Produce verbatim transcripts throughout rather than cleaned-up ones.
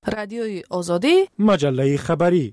رادیوی آزادی، مجله خبری.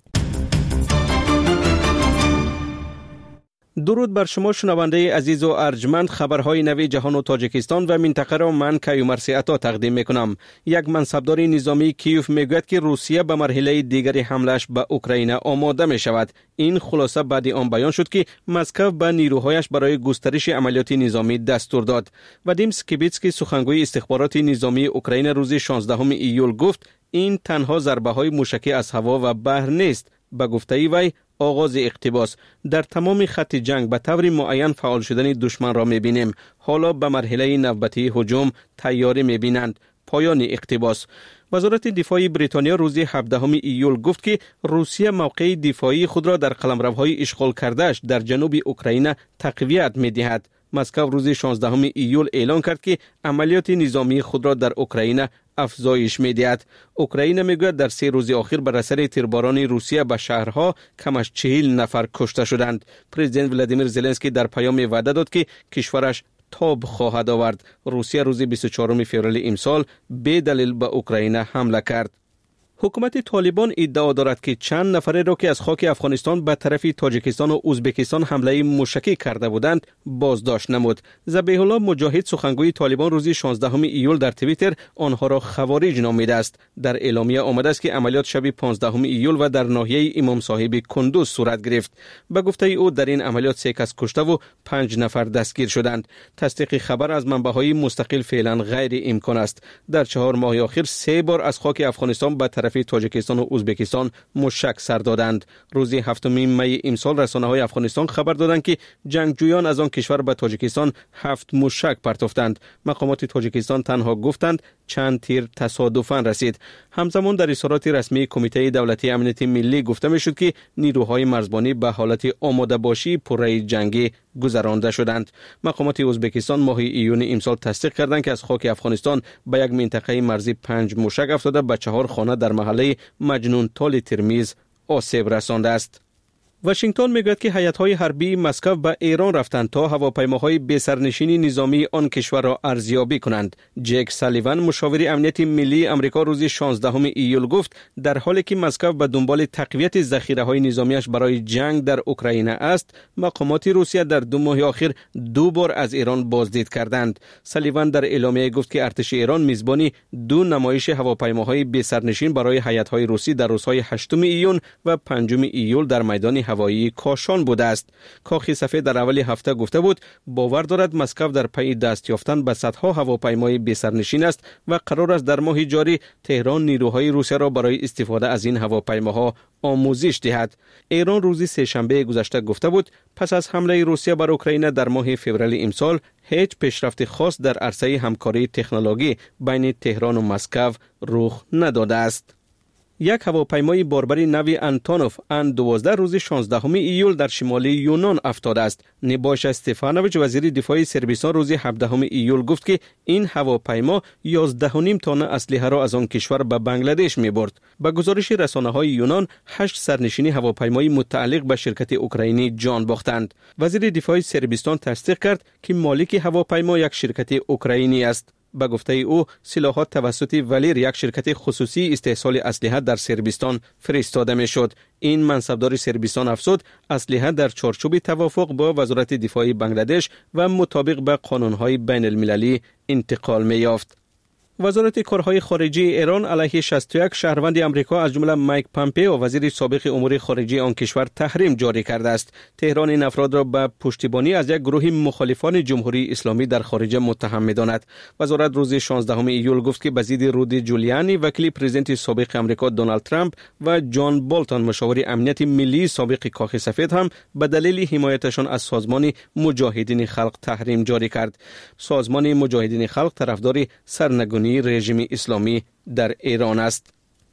درود بر شما شنونده عزیز و ارجمند. خبرهای نوی جهان و تاجیکستان و منطقه را من کیومرثی عطا تقدیم میکنم. یک منصبدار نظامی کیف میگوید که روسیه به مرحله دیگری حملهش به اوکراین آماده می شود. این خلاصه بعد آن بیان شد که مسکو به نیروهایش برای گسترش عملیات نظامی دستور داد. وادیم سکیبیتسکی سخنگوی استخبارات نظامی اوکراین روز شانزدهم ایول گفت این تنها ضربه های موشکی از هوا و بحر نیست. به گفته وی آغاز اقتباس در تمام خط جنگ به طور معین فعال شدن دشمن را می‌بینیم. حالا به مرحله نوبتی هجوم تیاری می‌بینند. پایان اقتباس. وزارت دفاع بریتانیا روز هفدهم ایول گفت که روسیه موقع دفاعی خود را در قلمروهای اشغال کردهش در جنوب اوکراین تقویت می‌دهد. مسکو روز شانزدهم ایول اعلان کرد که عملیات نظامی خود را در اوکراین افزایش می‌دهد. اوکراین میگوید در سه روز اخیر بر اثر تیرباران روسیه به شهرها کم از چهل نفر کشته شدند. پرزیدنت ولادیمیر زلنسکی در پیام وعده داد که کشورش تاب خواهد آورد. روسیه روز بیست و چهارم فوریه امسال به دلیل به اوکراین حمله کرد. حکومت طالبان ادعا دارد که چند نفره را که از خاک افغانستان به طرف تاجیکستان و ازبکستان حمله موشکی کرده بودند بازداشت نمود. ذبیح الله مجاهد سخنگوی طالبان روز شانزدهم ایول در توییتر آنها را خوارج نامیده است. در اعلامیه آمده است که عملیات شب پانزدهم ایول و در ناحیه امام صاحب کندوز صورت گرفت. به گفته او در این عملیات سه کس کشته و پنج نفر دستگیر شدند. تصدیق خبر از منبع‌های مستقل فعلا غیر امکان است. در چهار ماه اخیر سه بار از خاک افغانستان به طرف تاجیکستان و ازبکستان موشک سر دادند. روز هفتم می امسال رسانه‌های افغانستان خبر دادند که جنگجویان از آن کشور به تاجیکستان هفت موشک پرتافتند. مقامات تاجیکستان تنها گفتند چند تیر تصادفاً رسید. همزمان در اظهارات رسمی کمیته دولتی امنیت ملی گفته میشد که نیروهای مرزبانی به حالت آماده باشی پره جنگی گذرانده شدند. مقامات ازبکستان ماه ایون امسال تصدیق کردند که از خاک افغانستان به یک منطقه مرزی پنج موشک افتاده به چهار خانه در محله مجنون تال ترمیز آسیب رسانده است. واشنگتن میگوید که هیئت‌های حربی مسکو به ایران رفتند تا هواپیماهای بی‌سرنشینی نظامی آن کشور را ارزیابی کنند. جک سالیوان مشاور امنیت ملی آمریکا روز شانزدهم ایول گفت در حالی که مسکو به دنبال تقویت ذخیره‌های نظامیش برای جنگ در اوکراین است، مقامات روسیه در دو ماه اخیر دو بار از ایران بازدید کردند. سالیوان در اعلامیه گفت که ارتش ایران میزبانی دو نمایش هواپیماهای بی‌سرنشین برای هیئت‌های روسی در روزهای هشتم ایون و پنجم ایول در میدان هوایی کاشان بوده است. کاخ سفید در اول هفته گفته بود باور دارد مسکو در پی دست یافتن به صدها هواپیمای بی‌سرنشین است و قرار است در ماه جاری تهران نیروهای روسیه را برای استفاده از این هواپیماها آموزش دهد. ایران روز سه‌شنبه گذشته گفته بود پس از حمله روسیه بر اوکراین در ماه فوریه امسال هیچ پیشرفت خاص در عرصه همکاری تکنولوژی بین تهران و مسکو رخ نداده است. یک هواپیمای باربری نوی انتونوف ان دوازده روز شانزدهم ایول در شمال یونان افتاده است. نیباش استفانویچ وزیر دفاع صربستان روز هفدهم ایول گفت که این هواپیما یازده و نیم تن اسلحه را از آن کشور به بنگلادش می‌برد. با گزارش رسانه‌های یونان هشت سرنشینی هواپیمای متعلق به شرکت اوکراینی جان باختند. وزیر دفاع صربستان تصدیق کرد که مالک هواپیما یک شرکت اوکراینی است. به گفته او سلاحات توسط ولیر یک شرکت خصوصی استحصال اسلحه در صربستان فرستاده میشد. این منصبدار صربستان افزود اسلحه در چارچوب توافق با وزارت دفاع بنگلادش و مطابق به قانون‌های بین المللی انتقال می‌یافت. وزارت کارهای خارجه ایران علیه شصت و یک شهروند آمریکا از جمله مایک پامپئو وزیر سابق امور خارجه آن کشور تحریم جاری کرده است. تهران این افراد را به پشتیبانی از یک گروه مخالفان جمهوری اسلامی در خارج متهم می‌داند. وزارت روز شانزدهم ایول گفت که بازدید رودی جولیانی وکیل پرزیدنت سابق آمریکا دونالد ترامپ و جان بولتون مشاور امنیت ملی سابق کاخ سفید هم به دلیل حمایتشان از سازمان مجاهدین خلق تحریم جاری کرد. سازمان مجاهدین خلق طرفدار سرنگونی رژیم اسلامی در ایران است.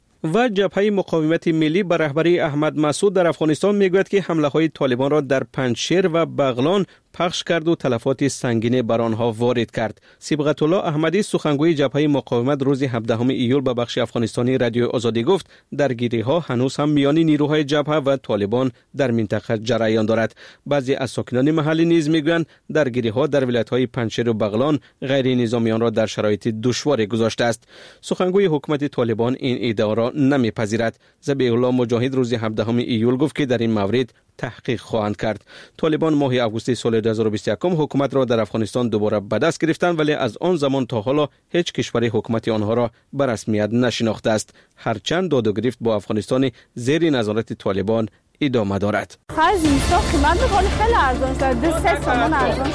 و جبهه مقاومت ملی به رهبری احمد مسعود در افغانستان میگوید که حمله های طالبان را در پنجشیر و بغلان پخش کرد و تلفات سنگین بر آنها وارد کرد. صبغت الله احمدی سخنگوی جبهه مقاومت روز هفدهم ایول به بخش افغانستانی رادیو آزادی گفت درگیری‌ها هنوز هم میان نیروهای جبهه و طالبان در منطقه جریان دارد. بعضی از ساکنان محلی نیز میگویند درگیری‌ها در ولایت‌های پنجشیر و بغلان غیر نظامیان را در شرایط دشوار گذاشته است. سخنگوی حکومت طالبان این ادعا را نمی‌پذیرد. ذبیح الله مجاهد روز هفدهم ایول گفت که در این مورد تحقیق خواهند کرد. طالبان ماه آگوست سال دو هزار و بیست و یک حکومت را در افغانستان دوباره به دست گرفتند، ولی از آن زمان تا حالا هیچ کشوری حکومت آنها را به رسمیت نشناخته است. هرچند داد و گرفت با افغانستان زیر نظارت طالبان ادامه دارد. خرج اینستا قیمت بخوری خیلی ارزان شد. دو سه تومان ارزان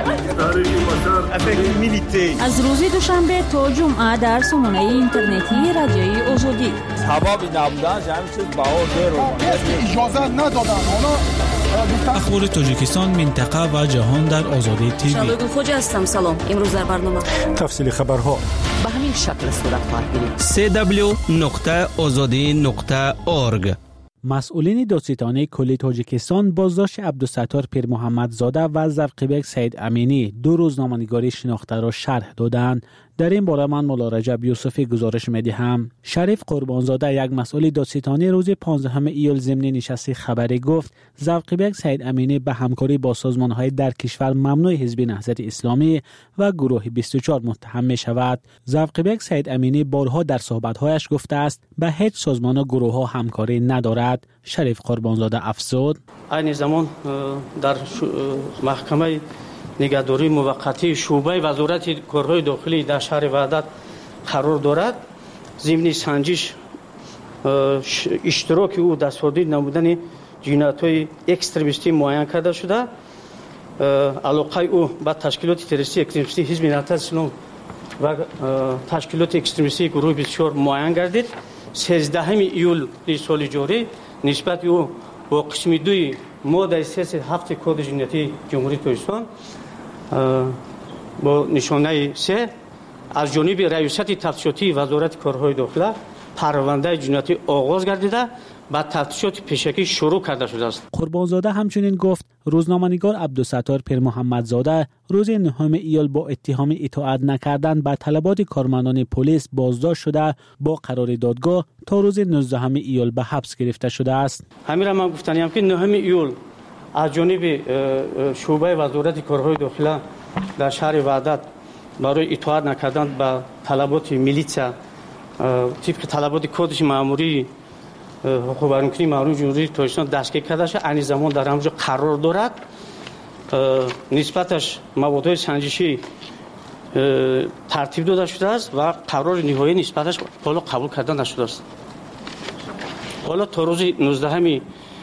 شد. از روز دوشنبه تا جمعه در سامانه اینترنتی رادیوی آزادی. سبب نبودن همین چیز بها زیرو. اجازه ندادن. اخبار تاجیکستان، منطقه و جهان در آزادی تیوی. شبگون خوجا هستم. سلام. امروز در برنامه تفصیل خبرها به همین شکل صورت خواهد گرفت. سی دبلیو نقطه آزادی نقطه اورگ. مسئولین دادستانی کل تاجیکستان بازداشت عبدالستار پیر محمد زاده و ذوق‌بک سید امینی دو روزنامه‌نگاری شناخته را شرح دادند. در این باره من مولا رجب یوسفی گزارش می‌دهم. شریف قربانزاده یک مسئول دادستانی روز پانزدهم ایول ضمن نشست خبری گفت ذوق‌بک سید امینی به همکاری با سازمان‌های در کشور ممنوع حزب نهضت اسلامی و گروه بیست و چهار متهم می‌شود. ذوق‌بک سید امینی بارها در صحبت‌هایش گفته است به هیچ سازمان و گروه‌ها همکاری ندارد. شریف قربانزاده افزود این زمان در محکمه نگهداری موقتی شعبه وزارت کارهای داخلی در شهر وحدت قرار دارد. ضمن سنجش اشتراک او در صادر نمودن جنایت‌های اکستریمیستی معین کرده شده. علاقه او به تشکیلات تروریستی اکستریمیستی حزب نهضت اسلام و تشکیلات اکستریمیستی گروه بیست و چهار معین گردید. سیزدهم ایول سال جاری نسبت او با قسم دوی ماده سه هفت کد جنایتی جمهوری تاجیکستان با نشانه سه از جانب رئیست تفتیشاتی وزارت کارهای داخلی پرونده جنایتی آغاز گردیده و تفتیشات پیشکی شروع کرده شده است. قربانزاده همچنین گفت روزنامه‌نگار عبدالستار پیر محمد زاده روز نهم ایول با اتهام اطاعت نکردن به طلبات کارمندان پلیس بازداشت شده با قرار دادگاه تا روز نوزدهم ایول به حبس گرفته شده است. همین را من گفتنیم که نهم ایول از جانب شعبه وزارت کارهای داخلی در شهر وحدت برای اطاعت نکردن به طلبات میلیسیا طبق طلبات کدش مأموری حقوق بیانکنی مردم جمهوری تاجیکستان دستگیر کرده شد. این زمان در همونجا قرار دارد. نسبتش موادهای سنجشی ترتیب داده شده است و قرار نهایی نسبتش بالا قبول کردن نشده است. حالا تا روز نوزدهم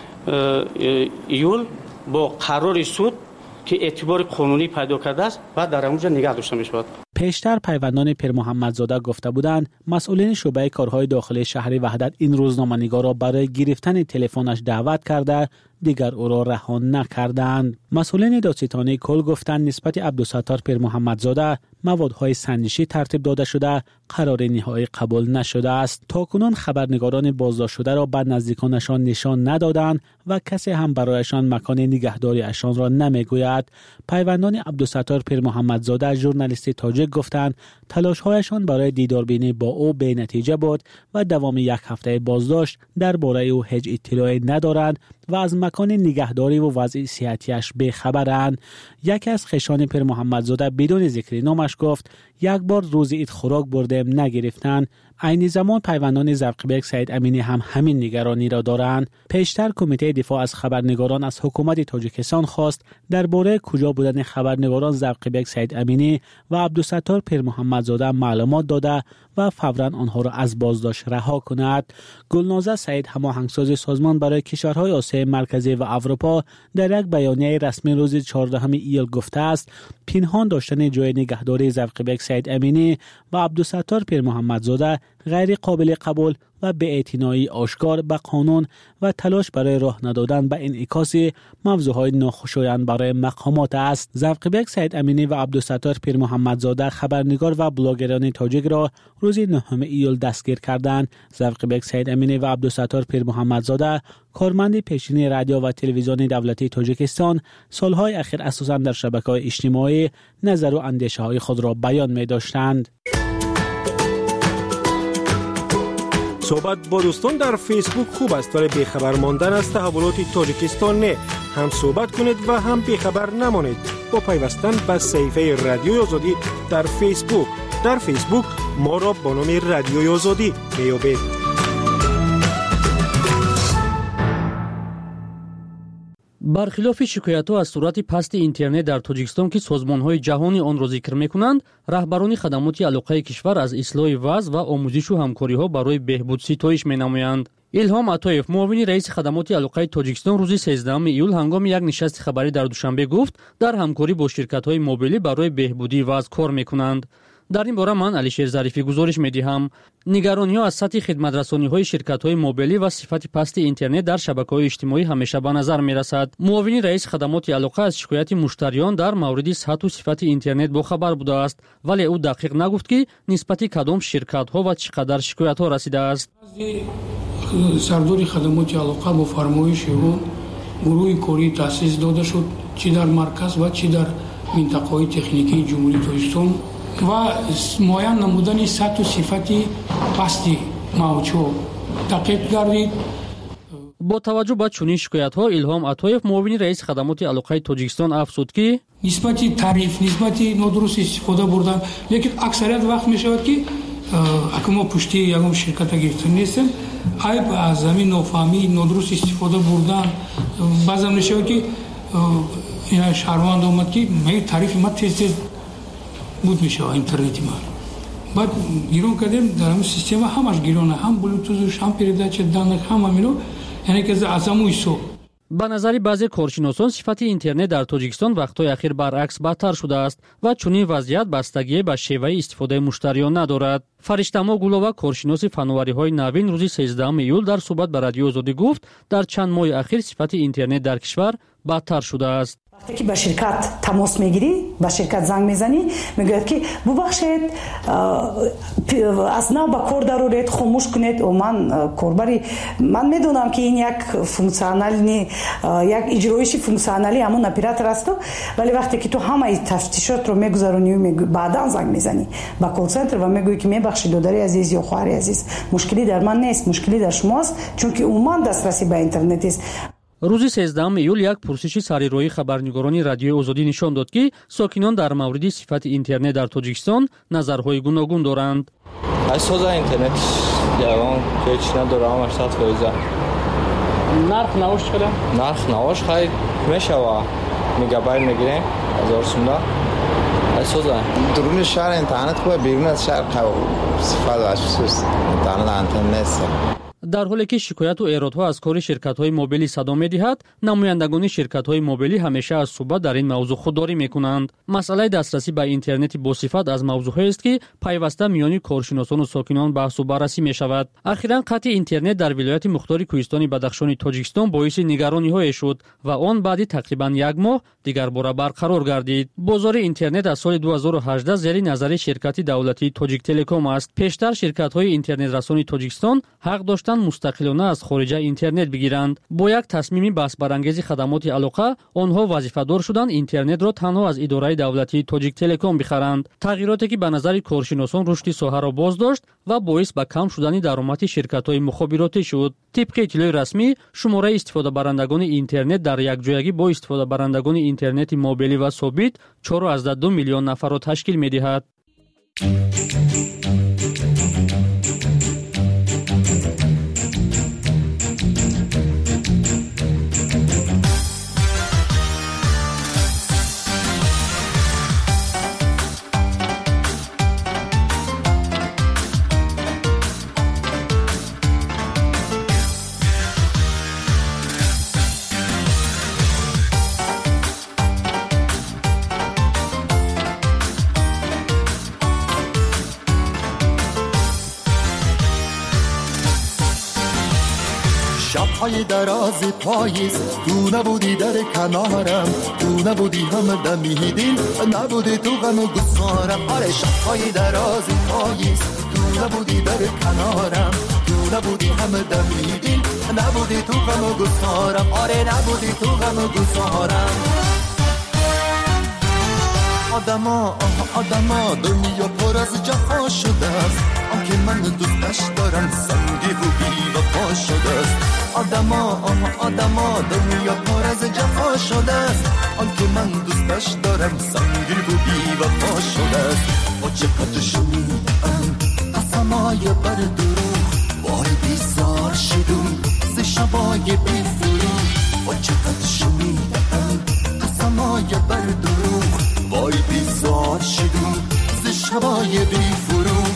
ایول با قرار سود که اعتبار قانونی پیدا کرده است و در همونجا نگه داشته می‌شود. پیشتر پیوندان پیر محمد زاده گفته بودند مسئولین شعبه کارهای داخلی شهر وحدت این روزنامه‌نگار را برای گرفتن تلفنش دعوت کرده دیگر او را رها نکردند. مسئولین دادستانی کل گفتند نسبت عبدالستار پیر محمد زاده موادهای سنجشی ترتیب داده شده قرار نهایی قبول نشده است. تاکنون خبرنگاران بازداشت شده را به نزدیکانشان نشان ندادند و کسی هم برایشان مکان نگهداری اشان را نمیگوید. پیوندان عبدالستار پیر محمد زاده ژورنالیست تاجیک گفتند تلاش‌هایشان برای دیداربینی با او بی نتیجه بود و دوام یک هفته بازداشت درباره او هیچ اطلاعی ندارند و از مکان نگهداری و وضع صحتیش بخبرند. یکی از خویشان پیر محمد زاده بدون ذکر نامش گفت یک بار روز عید خوراک بردیم نگرفتند. عین زمان پیوندان ذوق‌بک سید امینی هم همین نگرانی را دارند. پیشتر کمیته دفاع از خبرنگاران از حکومت تاجیکستان خواست درباره کجا بودن خبرنگاران ذوق‌بک سید امینی و عبدالستار پیر محمد زاده معلومات داده و فوراً آنها را از بازداشت رها کند. گلنازه سعید هماهنگساز سازمان برای کشورهای آسیای مرکزی و اروپا در یک بیانیه رسمی روز چهاردهم ایول گفته است پنهان داشتن جای نگهداری ذوق‌بک سید امینی و عبدالستار پیر محمد زاده غیر قابل قبول و بی‌اعتنایی آشکار به قانون و تلاش برای راه ندادن به انعکاس موضوعات ناخوشایند برای مقامات است. ذوق‌بک سید امینی و عبدالستار پیر محمدزاده خبرنگار و بلاگران تاجیک را روز نهم ایول دستگیر کردند. ذوق‌بک سید امینی و عبدالستار پیر محمدزاده کارمند پیشین رادیو و تلویزیون دولتی تاجیکستان سالهای اخیر اساساً در شبکه‌های اجتماعی نظر و اندیشه‌های خود را بیان می‌داشتند. صحبت با دوستان در فیسبوک خوب است ولی بیخبر ماندن از تحولات تاجیکستان نه. هم صحبت کنید و هم بیخبر نمانید با پیوستن به صفحه رادیوی آزادی در فیسبوک. در فیسبوک ما را با نام رادیوی آزادی میابید. برخلاف شکایت‌ها از سرعت پست اینترنت در تاجیکستان که سازمان‌های جهانی آن را ذکر می‌کنند، رهبران خدمات علاقه کشور از اصلاح وضع و آموزش و همکاری‌ها برای بهبود ستایش می‌نمایند. الهام عطایف، معاون رئیس خدمات علاقه تاجیکستان، روز سیزدهم ایول هنگام یک نشست خبری در دوشنبه گفت در همکاری با شرکت‌های موبیلی برای بهبودی وضع کار می‌کنند. در این باره من علیشیر ظریفی گزارش می‌دهم. نگرانی‌ها از سطح خدمت‌رسانی‌های شرکت‌های موبیلی و صفت پست اینترنت در شبکه‌های اجتماعی همیشه به نظر می‌رسد. معاون رئیس خدمات علاقه از شکایت مشتریان در مورد سطح و صفت اینترنت با خبر بوده است، ولی او دقیق نگفت که نسبت کدام شرکت‌ها و چقدر شکایت‌ها رسیده است. سردار خدمات علاقه با فرمایش او گروه کاری تأسیس داده شد، چی در مرکز و چی در منطقه‌های تکنیکی جمهوری تاجیکستان و معین نمودن سطح و صفت پستی موضوع دقیق گردید. با توجه به چنین شکایت‌ها الهام عطایف معاون رئیس خدمات علاقه تاجیکستان افزود که نسبت تعریف نسبت نادرست استفاده بردن، لیکن اکثریت وقت می‌شود که اگه ما پشتی یکم شرکت گرفتن نیستیم، عیب از زمین نافهمی نادرست استفاده بردن. بعضی می‌شود که این شهروند اومد که می تعریف ما تیز تیز بود میشه اینترنتی ما. بعد گیرون کردیم در همین سیستم همش گیرونه، هم بلوتوث هم پرداخت دانه هم همینو، یعنی که از همون سو. به نظر بعضی کارشناسان صفت اینترنت در تاجیکستان وقت‌های اخیر برعکس بدتر شده است و چنین وضعیت بستگی به شیوه استفاده مشتریان ندارد. فرشته‌ما گلوبا کارشناس فناوری‌های نوین روز سیزدهم ایول در صحبت با رادیو آزادی گفت در چند ماه اخیر صفت اینترنت در کشور بدتر شده است. وقتی که با شرکت تماس میگیری، با شرکت زنگ میزنی، میگوید که ببخشید از نو با کار ضرورت خاموش کنید و من کاربری من میدونم که این یک فونکسیونالی یک اجرایشی فونکسیونالی همون اپراتور است، ولی وقتی که تو همه تفتیشات رو میگذرونی و بعدا زنگ میزنی با کال سنتر و میگویی که میبخشید دادری عزیز یا خواهر عزیز، مشکلی در من نیست، مشکلی در شماست، چون که عموما دسترسی به اینترنت است. روز سیزدهم ایول یک پرسش سریرایی خبرنگاران رادیوی آزادی نشان داد که ساکنان در مورد صفت اینترنت در تاجیکستان نظرهای گوناگون دارند. اساس اینترنت جوان که چی نداره هشتاد فیصد. نرخ نوش چقدر؟ نرخ نوش خیلی میشه و میگابایت میگیریم هزار سومه. اساس درون شهر اینترنت خوبه، بیرون از شهر صفت اساس اینترنت انتن نیست. در حالی که شکایت و ایرادها از کار شرکت‌های موبیلی صدا می‌دهد، نمایندگان شرکت‌های موبیلی همیشه از صحبت در این موضوع خودداری می‌کنند. مسئله دسترسی به اینترنت با صفت از موضوعی است که پیوسته میان کارشناسان و ساکنان بحث و بررسی می‌شود. اخیراً قطع اینترنت در ولایت مختار کوهستانی بدخشان تاجیکستان باعث نگرانی‌های شد و آن بعد تقریباً یک ماه دیگر بار برقرار گردید. بازار اینترنت از سال دو هزار و هجده زیر نظر شرکت دولتی تاجیک تلکام است. پیشتر شرکت‌های اینترنت رسانی تاجیکستان حق داشتند مستقلانه از خارج اینترنت بگیرند. با یک تصمیم بحث برانگیز خدمات علاقه، آنها وظیفه‌دار شدند اینترنت را تنها از اداره دولتی تاجیک تلکام بخرند. تغییراتی که به نظر کارشناسان رشد ساحه را باز داشت و باعث به کم شدن درآمد شرکت‌های مخابراتی شد. طبق اطلاع رسمی، شماره استفاده برندگان اینترنت در یک جایگی با استفاده برندگان اینترنت موبیلی و ثابت چهار و دو میلیون نفر را تشکیل می‌دهد. شب‌های دراز پاییز تو نبودی در کنارم، تو نبودی هم دمیدین، نبودی تو غم و گسارم. آره شب‌های دراز پاییز تو نبودی در کنارم، تو نبودی هم دمیدین، نبودی تو غم و گسارم. آره نبودی تو غم و گسارم. آدما آه آدما دنیا پر از جفا شده است، آنکه من دوستش دارم سنگی و بی وفا شده است. آدما آه آدما دنیا پر از جفا شده است، آنکه من دوستش دارم سنگی و بی وفا شده است. با چقدر شنیدم قسمای بر دروغ، وای بیزار شدم ز شبای بی فروغ. با چقدر شنیدم قسمای بر دروغ، وای بیزار شدم ز شبای بی فروغ.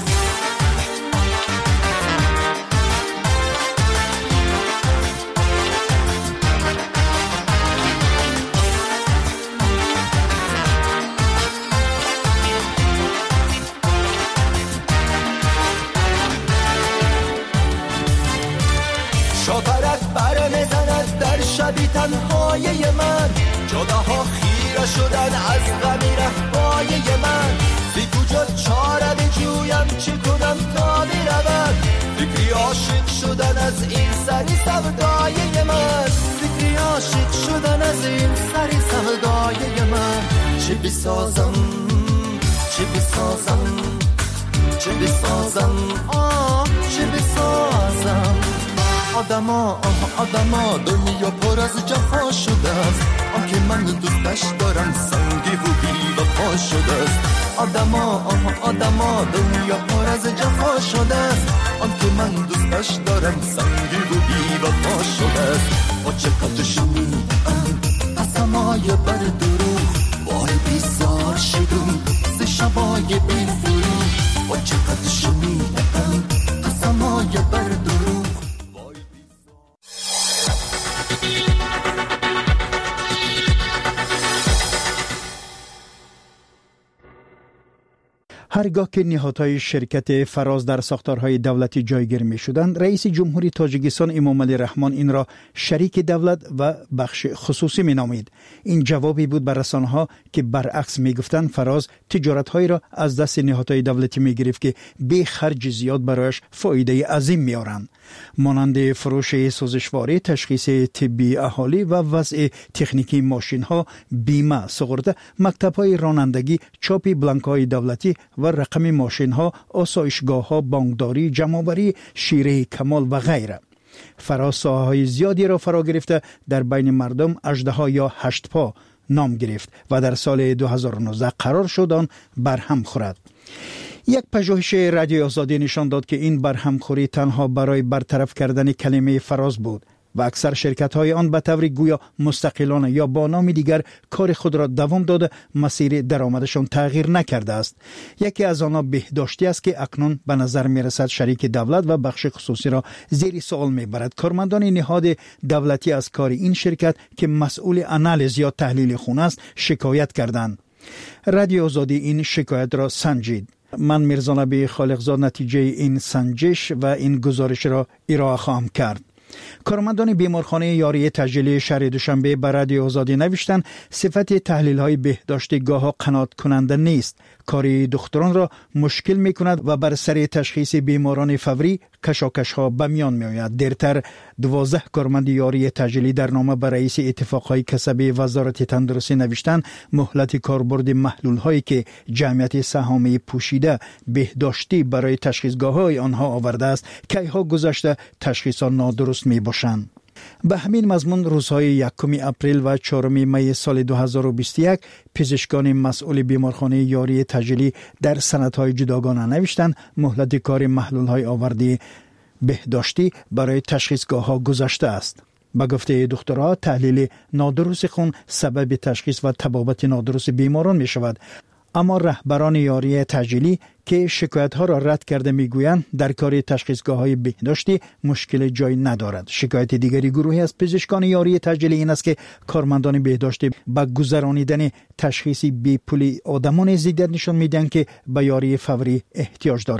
شاپرک بر میزند در شبی تنهای من، جداها خیره شدن از غمی رهبای من. بی کجا چاره بجویم چه کنم تا برود، فکری عاشق شدن از این سری سودای من. فکری عاشق شدن از این سری سودای من. چه بسازم چه بسازم چه بسازم آه چه بسازم. آدما آه آدما دنیا پر از جفا شده است، آنکه من دوستش دارم سنگی و بی وفا شده است. آدما آه آدما دنیا پر از جفا شده است، آنکه من دوستش دارم سنگی و بی وفا شده است. با چقدر شنیدم قسمای بر دروغ، وای بیزار شدم ز شبای بی فروغ. با چقدر شنیدم قسمای بر دروغ. هرگاه که نهادهای شرکت فراز در ساختارهای دولتی جایگیر می شدند، رئیس جمهوری تاجیکستان امامعلی رحمان این را شریک دولت و بخش خصوصی می نامید. این جوابی بود بر رسانه‌ها که برعکس می گفتند فراز تجارت‌هایی را از دست نهادهای دولتی می گرفت که بی خرج زیاد برایش فایده عظیم می آورند، مانند فروش سوزشواری، تشخیص طبی اهالی و وضع تکنیکی ماشین‌ها، بیمه، سغرده، مکتب‌های رانندگی، چاپ بلانک‌های دولتی و رقم ماشین‌ها، آسایشگاه‌ها، بانکداری، جمع‌آوری، شیره کمال و غیره. فراز ساحه‌های زیادی را فرا گرفته در بین مردم اژدها یا هشت پا نام گرفت و در سال دو هزار و نوزده قرار شد آن برهم خورد. یک پژوهش رادیو آزادی نشان داد که این برهمخوری تنها برای برطرف کردن کلمه فراز بود و اکثر شرکت‌های آن به طور گویا مستقلانه یا با نام دیگر کار خود را دوام داده مسیر درآمدشان تغییر نکرده است. یکی از آنها بهداشتی است که اکنون به نظر می‌رسد شریک دولت و بخش خصوصی را زیر سوال می‌برد. کارمندان نهاد دولتی از کار این شرکت که مسئول آنالیز یا تحلیل خون است شکایت کردند. رادیو آزادی این شکایت را سنجید. من میرزا نبی خالقزاد نتیجه این سنجش و این گزارش را ارائه خواهم کرد. کارمندان بیمارخانه یاری تجلیلی شهر دوشنبه به رادیو آزادی نوشتند صفت تحلیل های بهداشتی گاه ها قناعت کننده نیست. کاری دکتران را مشکل می کند و بر سر تشخیص بیماران فوری کشاکش ها به میان می آید. دیرتر دوازده کارمند یاری تجلیلی در نامه به رئیس اتفاقهای کسبی وزارت تندرستی نوشتند مهلت کاربرد محلول هایی که جمعیت سهامی پوشیده بهداشتی برای تشخیصگاه های آنها آورده است که ها گذشته تشخیص ها نادرست می باشند. به همین مضمون روزهای یکم اپریل و چهارم می سال دو هزار و بیست و یک پزشکان مسئول بیمارخانه یاری تجلی در سندهای جداگانه نوشتند مهلت کار محلول‌های آوردی بهداشتی برای تشخیصگاه ها گذشته است. به گفته دکترها تحلیل نادرست خون سبب تشخیص و طبابت نادرست بیماران می شود. اما رهبران یاری تجلی که شکایت ها را رد کرده میگویند در کار تشخیصگاه های بهداشتی مشکل جای ندارد. شکایت دیگری گروهی از پزشکان یاری تجلی این است که کارمندان بهداشتی با گذرانیدن تشخیصی بی پولی آدمان زیادت نشان میدن که به یاری فوری احتیاج دارند.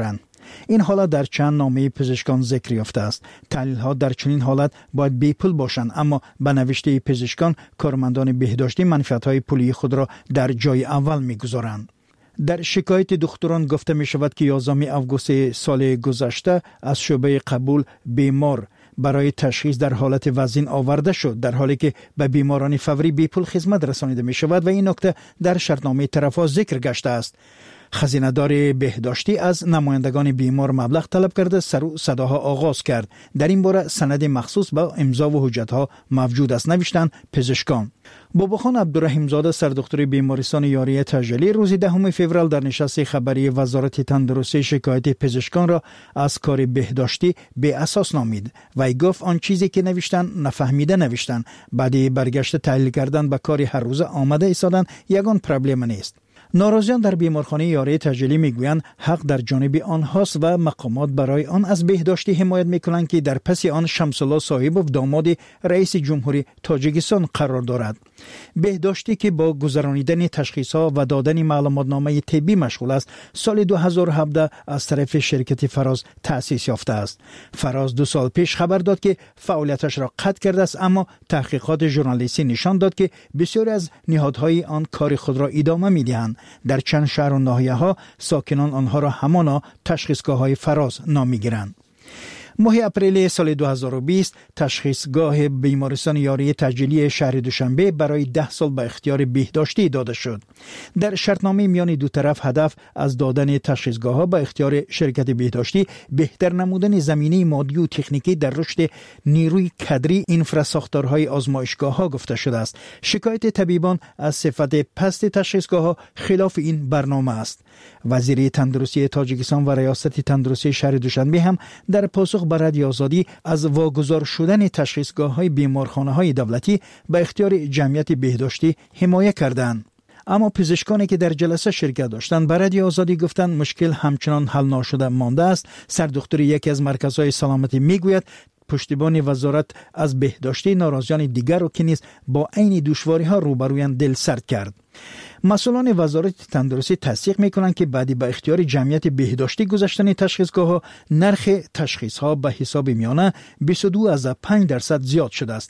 این حالت در چند نامه پزشکان ذکر یافته است. تحلیل ها در چنین حالت باید بی پول باشند، اما به نوشته پزشکان کارمندان بهداشتی منفعت های پولی خود را در جای اول میگذارند. در شکایت دکتران گفته می شود که یازدهم آگوست سال گذشته از شعبه قبول بیمار برای تشخیص در حالت وزین آورده شد، در حالی که به بیماران فوری بی پول خدمت رسانیده می شود و این نکته در شرطنامه طرف‌ها ذکر گشته است. خزینه‌دار بهداشتی از نمایندگان بیمار مبلغ طلب کرده سر و صداها آغاز کرد. در این باره سند مخصوص با امضا و حجت‌ها موجود است، نوشتند پزشکان. باباخان عبدالرحیم زاده سردکتر بیمارستان یاری تجلی روز دهم فوریه در نشست خبری وزارت تندرستی شکایت پزشکان را از کار بهداشتی بی اساس نامید و ای گفت آن چیزی که نوشتن نفهمیده نوشتن، بعد برگشت تحلیل کردن به کار هر روزه آمده ایستادن یگان پرابلم نیست. ناراضیان در بیمارخانه یاری تجلی میگویند حق در جانب آنهاست و مقامات برای آن از بهداشتی حمایت میکنند که در پس آن شمس الله صاحبوف داماد رئیس جمهوری تاجیکستان قرار دارد. بهداشتی که با گذرانیدن تشخیصها و دادن معلوماتنامه طبی مشغول است، سال دو هزار و هفده از طرف شرکت فراز تأسیس یافته است. فراز دو سال پیش خبر داد که فعالیتش را قطع کرده است، اما تحقیقات ژورنالیستی نشان داد که بسیاری از نهادهای آن کار خود را ادامه میدهند. در چند شهر و ناحیه‌ها ساکنان آنها را همانا تشخیصگاه‌های فراز نام می‌گیرند. ماه اپریل سال دو هزار و بیست تشخیصگاه بیمارستان یاری تجلی شهر دوشنبه برای ده سال به اختیار بهداشتی داده شد. در شرطنامه میان دو طرف هدف از دادن تشخیصگاه ها به اختیار شرکت بهداشتی بهتر نمودن زمینه مادی و تکنیکی در رشد نیروی کادری اینفراساختارهای آزمایشگاه ها گفته شده است. شکایت طبیبان از صفت پست تشخیصگاه ها خلاف این برنامه است. وزیر تندرستی تاجیکستان و ریاست تندرستی شهر دوشنبه هم در پاسخ به رادیو آزادی از واگذار شدن تشخیصگاه‌های بیمارخانه‌های دولتی به اختیار جمعیت بهداشتی حمایت کردند. اما پزشکانی که در جلسه شرکت داشتند به رادیو آزادی گفتند مشکل همچنان حل نشده مانده است. سردکتر یکی از مرکزهای سلامتی میگوید پشتیبان وزارت از بهداشتی ناراضیان دیگر را که نیز با عین دشواری‌ها روبرویان دل سرد کرد. مسئولان وزارت تندرستی تصدیق می‌کنند که بعدی به اختیار جمعیت بهداشتی گذاشتن تشخیصگاه‌ها نرخ تشخیص‌ها به حساب میانه بیست و دو از پنج درصد زیاد شده است.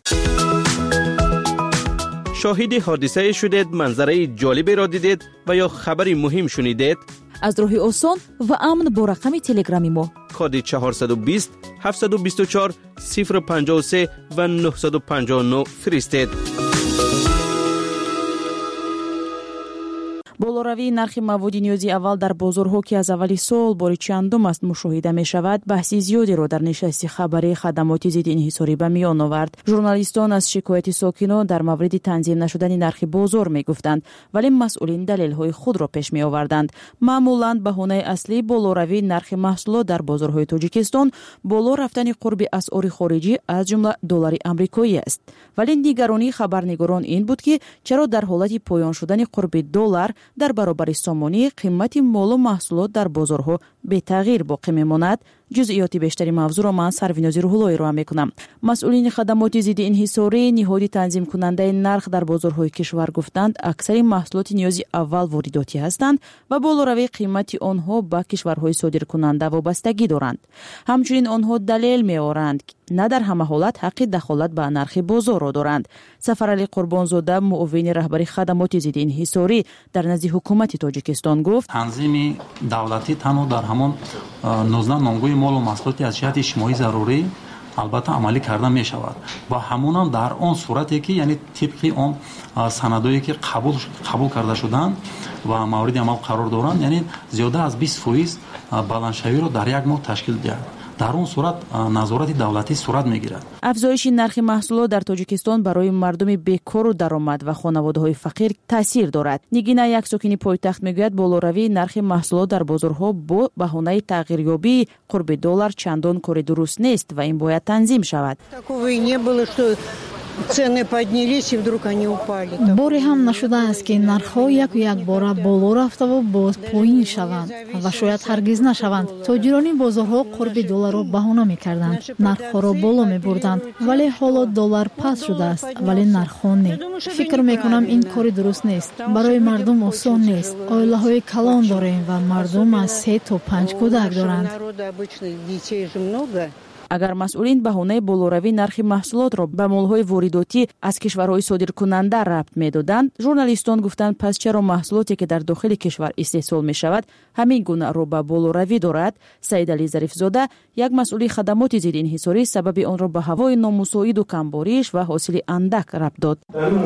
شاهد حادثه شدید، منظره جالبی را دیدید و یا خبری مهم شنیدید؟ از راه آسان و امن با رقم تلگرامی ما کد چهارصد و بیست هفتصد و بیست و چهار صفر پنجاه و سه و نهصد و پنجاه و نه فرستید. болоравии нархи маводи ниёзи аввал дар бозорҳо ки аз аввали сол бори чандум аст мушоҳида мешавад баҳси зиёдеро дар нишасти хабарии хадамоти зидди инҳисорӣ ба миён овард. журналистон аз шикояти сокинон дар мавриди танзим нашудани нархи бозор мегуфтанд, вале масъулин далелҳои худро пеш меоварданд. маъмулан баҳонаи аслии болоравии нархи маҳсулот дар бозорҳои тоҷикистон боло рафтани қурби асъори хориҷӣ аз ҷумла доллари амрикоӣ аст. вале нигаронии хабарнигорон ин буд ки чаро дар ҳолати поён шудани қурби доллар дар баробари сомонӣ қимати молу маҳсулот дар бозорҳо бетағйир боқӣ мемонад. ҷузъиёти бештари мавзӯъро ман сарвинози рӯҳуллоӣ роҳа мекунам. масъулини хадамоти зидди инҳисорӣ ниҳоди танзимкунандаи нарх дар бозорҳои кишвар гуфтанд аксари маҳсулоти ниёзи аввал воридотӣ ҳастанд ва болоравии қимати онҳо ба кишварҳои содиркунанда вобастагӣ доранд. ҳамчунин онҳо далел меоранд на дар ҳама ҳолат ҳаққи дахолат ба нархи бозорро доранд. сафарали қурбонзода муовини раҳбари хадамоти зидди инҳисорӣ дар назди ҳукумати тоҷикистон гуфт танзими давлатӣ танҳо дар ҳамон нуздаҳ номгӯи молу маҳсулоти аз ҷиҳати иҷтимоӣ зарурӣ албатта амалӣ карда мешавад ва ҳамонам дар он сурате ки яъне тибқи он санадое ки қабул қабул карда шуданд ва мавриди амал қарор доранд, яъне зиёда аз бист фоиз баландшавиро дар як моҳ ташкил диҳад. дар он сурат назорати давлатӣ сурат мегирад. афзоиши нархи маҳсулот дар тоҷикистон барои мардуми бекору даромад ва хонаводаҳои фақир таъсир дорад. нигина як сокини пойтахт мегӯяд болоравии нархи маҳсулот дар бозорҳо бо баҳонаи тағйирёбии қурби доллар чандон кори дуруст нест ва ин бояд танзим шавад. Такого и не было, что цены поднялись и вдруг они упали. Боре ҳам нашудааст ки нархҳо яку якбора боло рафтаву боз поин шаванд ва шояд ҳаргиз нашаванд. Тоҷирони бозорҳо қурби долларро баҳона мекарданд, нархҳоро боло мебурданд, вале ҳоло доллар паст шудааст, вале нархҳо не. фикр мекунам ин кори дуруст нест. Барои мардум осон нест. Оилаҳои калон дорем ва мардум аз се то панҷ кӯдак доранд. агар масъулин баҳонаи болоравии нархи маҳсулотро ба молҳои воридотӣ аз кишварҳои содиркунанда рабт медоданд, журналистон гуфтанд пас чаро маҳсулоте ки дар дохили кишвар истеҳсол мешавад ҳамин гуна робополоравӣ дорад. Саидалӣ Зарифзода, як масъули хадамоти зиддиинҳисорӣ, сабаби онро ба ҳавои номусоиду камбориш ва ҳосили андак рабт дод.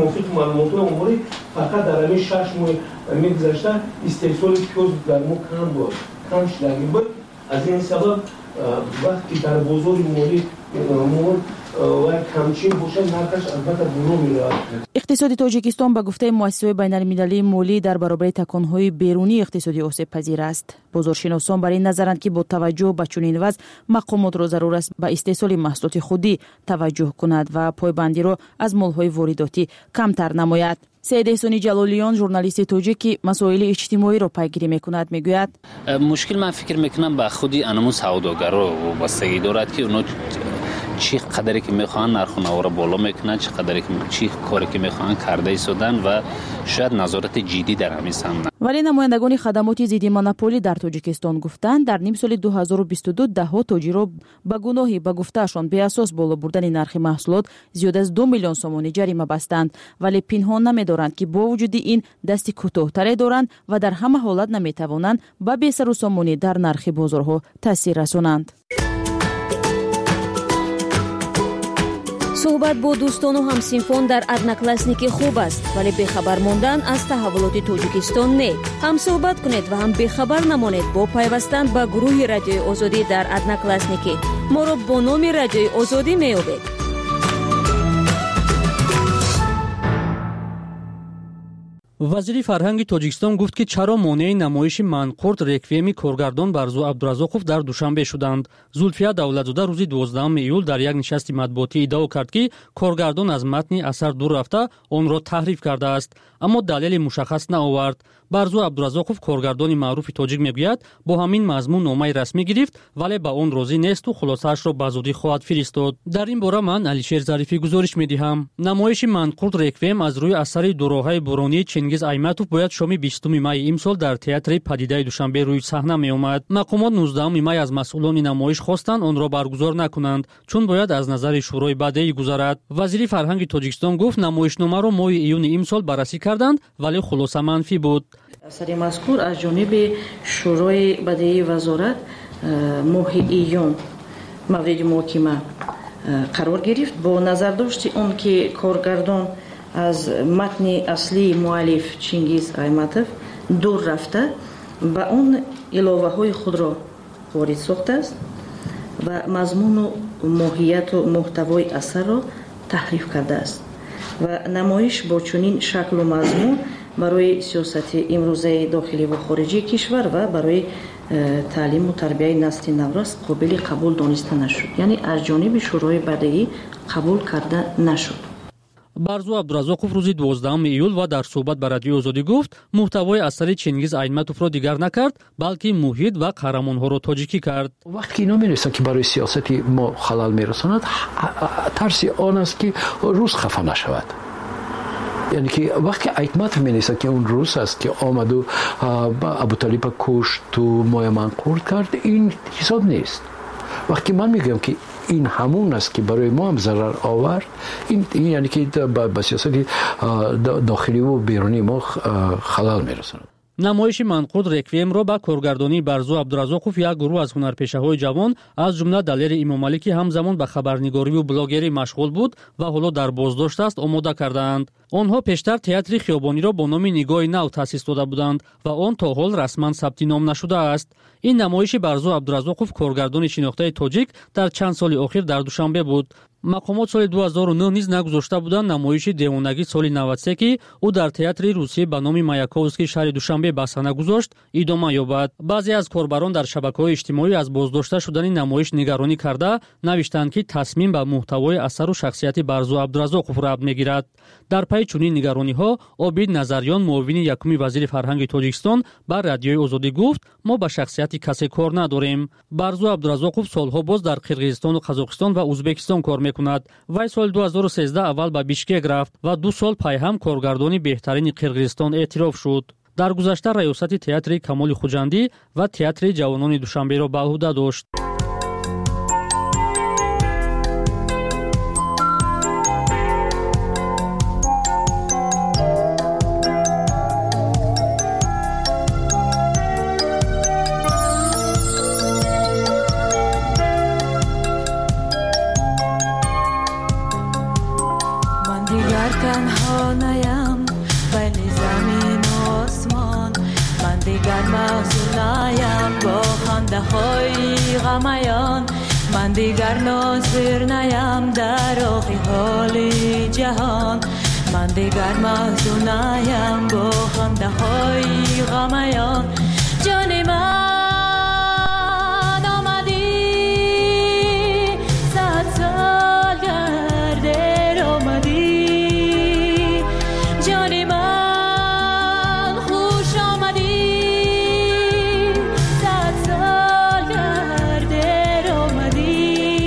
фақат дар ҳамин шаш моҳ мегузашта истеҳсоли пиёз дар мо кам буд кам шудагӣ буд. аз ин сабаб вақти дар бозори молӣ мол ва камчин бошад нархаш албатта боло меравад. иқтисоди тоҷикистон ба гуфтаи муассисаҳои байналмилалии молӣ дар баробари таконҳои берунии иқтисодӣ осебпазир аст. бозоршиносон бар ин назаранд ки бо таваҷҷӯҳ ба чунин вазъ мақомотро зарур аст ба истеҳсоли маҳсулоти худӣ таваҷҷӯҳ кунад ва пойбандиро аз молҳои воридотӣ камтар намояд. Саид эҳсони Ҷалолиён, журналисти тоҷик ки масоили иҷтимоиро пайгирӣ мекунад, мегӯяд: мушкил ман фикр мекунам ба худи анаму савдогаро вобастагӣ дорад ки оно чӣ қадаре ки мехоҳанд нарху навора боло мекунанд, чӣ қадаре ки чӣ коре ки мехоҳанд карда истоданд ва шояд назорати ҷиддӣ дар ҳамин самт. вале намояндагони хадамоти зидди монополӣ дар Тоҷикистон гуфтанд, дар нимсоли ду ҳазору бисту ду даҳҳо тоҷирро ба гуноҳи ба гуфтаашон беасос боло бурдани нархи маҳсулот зиёда аз ду миллион сомонӣ ҷарима бастанд, вале пинҳон намедоранд ки бо вуҷуди ин дасти кӯтоҳтаре доранд ва дар ҳама ҳолат наметавонанд ба бесарусомонӣ дар нархи бозорҳо таъсир расонанд. суҳбат бо дӯстону ҳамсинфон дар одноклассники хуб аст, вале бехабар мондан аз таҳаввулоти Тоҷикистон не. ҳам суҳбат кунед ва ҳам бехабар намонед бо пайвастан ба гурӯҳи Радиои Озодӣ дар одноклассники. моро бо номи Радиои Озодӣ меёбед. вазири фарҳанги Тоҷикистон гуфт ки чаро монеи намоиши манқурт реквиеми коргардон Барзу Абдуразоқов дар Душанбе шуданд. Зулфия Давлатзода рӯзи дувоздаҳуми июл дар як нишасти матбуотӣ иддао кард ки коргардон аз матни асар дур рафта онро таҳриф кардааст, аммо далели мушаххас наовард. Барзу Абдуразоқов, коргардони маъруфи тоҷик, мегӯяд бо ҳамин мазмун номаи расмӣ гирифт, вале ба он розӣ несту хулосаашро ба зудӣ хоҳад фиристод. дар ин бора ман Алишер Зарифӣ гузориш медиҳам. намоиши манқурт реквием аз рӯи асари дуроҳаи буронии Чингиз Айматов бояд шоми бистуми майи имсол дар театри Падидаи Душанбе рӯи саҳна меомад. мақомот нуздаҳуми май аз масъулони намоиш хостанд онро баргузор накунанд, чун бояд аз назари шӯрои бадеӣ гузарад. вазири фарҳанги Тоҷикистон гуфт намоишномаро моҳи июни имсол баррасӣ карданд, вале хулоса манфӣ буд. асари мазкур аз ҷониби шӯрои бадеии вазорат моҳи июн мавриди муҳокима қарор гирифт бо назардошти он ки коргардон аз матни аслии муаллиф Чингиз Айматов дур рафта ба он иловаҳои худро ворид сохтааст ва мазмуну моҳияту муҳтавои асарро таҳриф кардааст ва намоиш бо чунин шаклу мазмун барои сиёсати имрӯзаи дохиливу хориҷии кишвар ва барои таълиму тарбияи насли наврас қобили қабул дониста нашуд, яъне аз ҷониби шӯрои бадеӣ қабул карда нашуд. Барзу Абдуразоқов рӯзи дувоздаҳуми июл ва дар суҳбат ба Радиои Озодӣ гуфт муҳтавои асари Чингиз Айнматовро дигар накард, балки муҳит ва қаҳрамонҳоро тоҷикӣ кард. вақте ки ино менависад ки барои сиёсати мо халал мерасонад, тарси он аст ки рус хафа нашавад. яъне ки вақте Айтматов менависад ки он рус аст ки омаду Абуталиба кушту моя манқурт кард, ин ҳисоб нест. вақте ман мегӯям ки ин ҳамун аст ки барои мо ҳам зарар овард, ин яъне ки ба сиёсати дохиливу берунии мо халал мерасонад. намоиши манқурт реквиемро ба коргардонии Барзу Абдуразоқов як гурӯҳ аз ҳунарпешаҳои ҷавон, аз ҷумла Далери Имомалӣ ки ҳамзамон ба хабарнигориву блогерӣ машғул буд ва ҳоло дар боздошт аст, омода кардаанд. онҳо пештар театри хиёбониро бо номи Нигоҳи нав таъсис дода буданд ва он то ҳол расман сабти ном нашудааст. ин намоиши Барзу Абдуразоқов, коргардони шинохтаи тоҷик, дар чанд соли охир дар Душанбе буд. мақомот соли ду ҳазору нӯ низ нагузошта буданд намоиши девонагӣ соли навад се ки ӯ дар театри русия ба номи Маяковский шаҳри Душанбе баҳсана гузошт идома ёбад. баъзе аз корбарон дар шабакаҳои иҷтимоӣ аз боздошта шудани намоиш нигаронӣ карда навиштанд ки тасмим ба муҳтавои асару шахсияти Барзу Абдураззоқов рабт мегирад. дар пайи чунин нигарониҳо Обид Назарён, муовини якуми вазири фарҳанги Тоҷикистон, ба Радиои Озодӣ гуфт: мо ба шахсияти касе кор надорем. Барзу Абдураззоқов солҳо боз дар Қирғизистону Қазоқистон ва Узбекистон кор мекунад. вай соли ду ҳазору сездаҳ аввал ба Бишкек рафт ва ду сол пайҳам коргардони беҳтарини Қирғизистон эътироф шуд. дар гузашта раёсати театри Камоли Хуҷандӣ ва театри ҷавонони Душанберо ба уҳда дошт. من دیگر ناظر نیم در رخ حال جهان، من دیگر محزون نیم با خنده های غمیان. جان من آمدی صد سال گردر آمدی، جان من خوش آمدی صد سال گردر آمدی.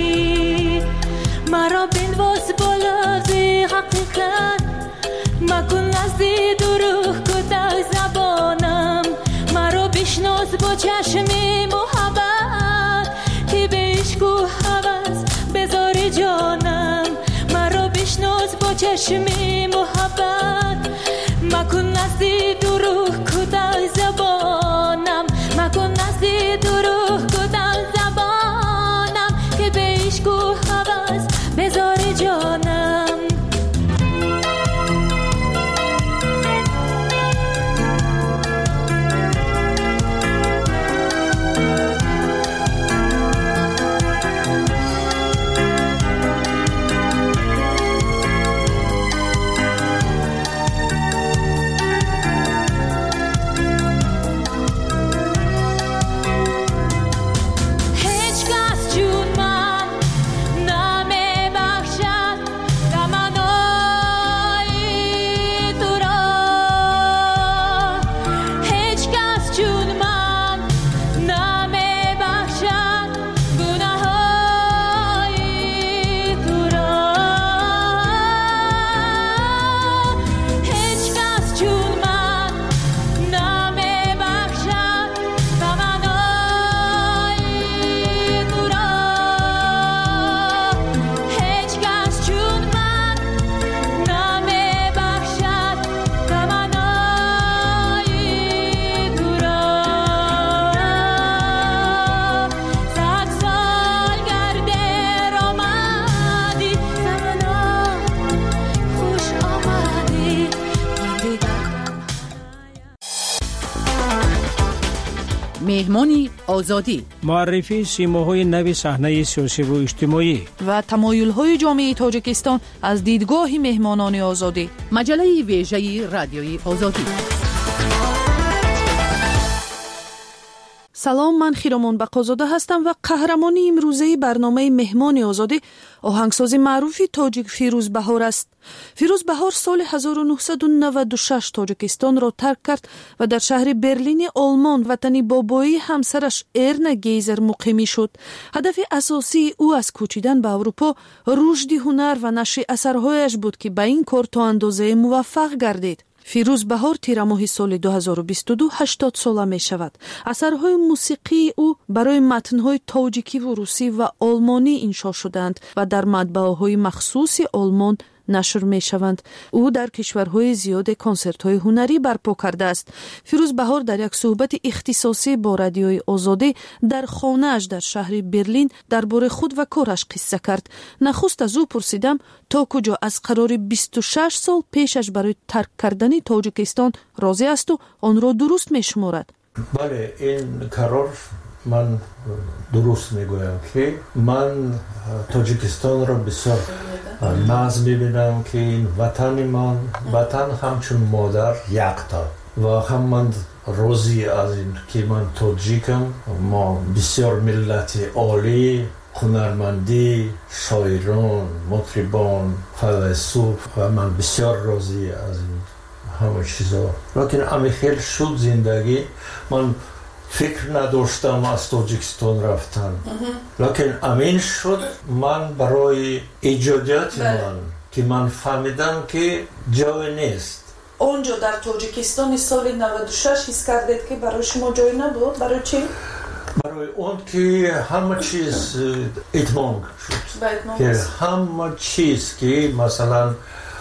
مرا بنواز بالا زی حقیقت، مکن نزدی دروغ کدر زبانم. مرا بشناس با چشمی محبت که به عشق و هوس بذار جانم. مرا بشناس با چشمی محبت، مکن نزدی دروغ کدر زبانم. مکن نزدی دروغ کدر زبانم که به عشق و هوس بذار جانم. مهمانی آزادی، معرفی سیماهای نو صحنه سیاسی و اجتماعی و تمایل‌های جامعه تاجیکستان از دیدگاه مهمانان آزادی. مجله ویژه رادیوی آزادی. سلام، من خیرمان بقازاده هستم و قهرمان امروزه برنامه مهمان آزادی آهنگساز معروفی تاجیک فیروز بهار است. فیروز بهار سال هزار و نهصد و نود و شش تاجیکستان را ترک کرد و در شهر برلین آلمان وطن بابایی همسرش ارنا گیزر مقیمی شد. هدف اساسی او از کوچیدن به اروپا رشد هنر و نشر اثرهایش بود که به این کار تا اندازه موفق گردید. فیروز بهار تیر ماه سال دو هزار و بیست و دو هشتاد ساله می شود. اثرهای موسیقی او برای متنهای تاجیکی و روسی و آلمانی انشا شدند و در مطبعه‌های مخصوص آلمان نشر می شوند. او در کشورهای زیاد کنسرت‌های هنری برپا کرده است. فیروز بهار در یک صحبت اختصاصی با رادیوی آزادی در خانه‌اش در شهر برلین درباره خود و کارش قصه کرد. نخست از او پرسیدم تا کجا از قرار بیست و شش سال پیشش برای ترک کردن تاجیکستان راضی است و آن را درست می شمارد. بله، این قرار من درست میگویم که من تاجیکستان را بسیار ناز میبینم که این وطن من وطن همچون مادر یکتا و هم من روزی از این که من تاجیکم. ما بسیار ملت عالی، هنرمندی، شاعران، مطربان، فیلسوف و من بسیار راضی از این همه چیزا. لیکن امی خیلی شد زندگی من فکر نداشتم از تاجیکستان رفتن، لیکن امین شد من برای ایجادیات من که من فهمیدم که جای نیست. اونجا در تاجیکستان سال نود و شش حس کردید که برای شما جای نبود؟ برای چی؟ برای اون که همه چیز اتمام شد، که همه چیز که مثلا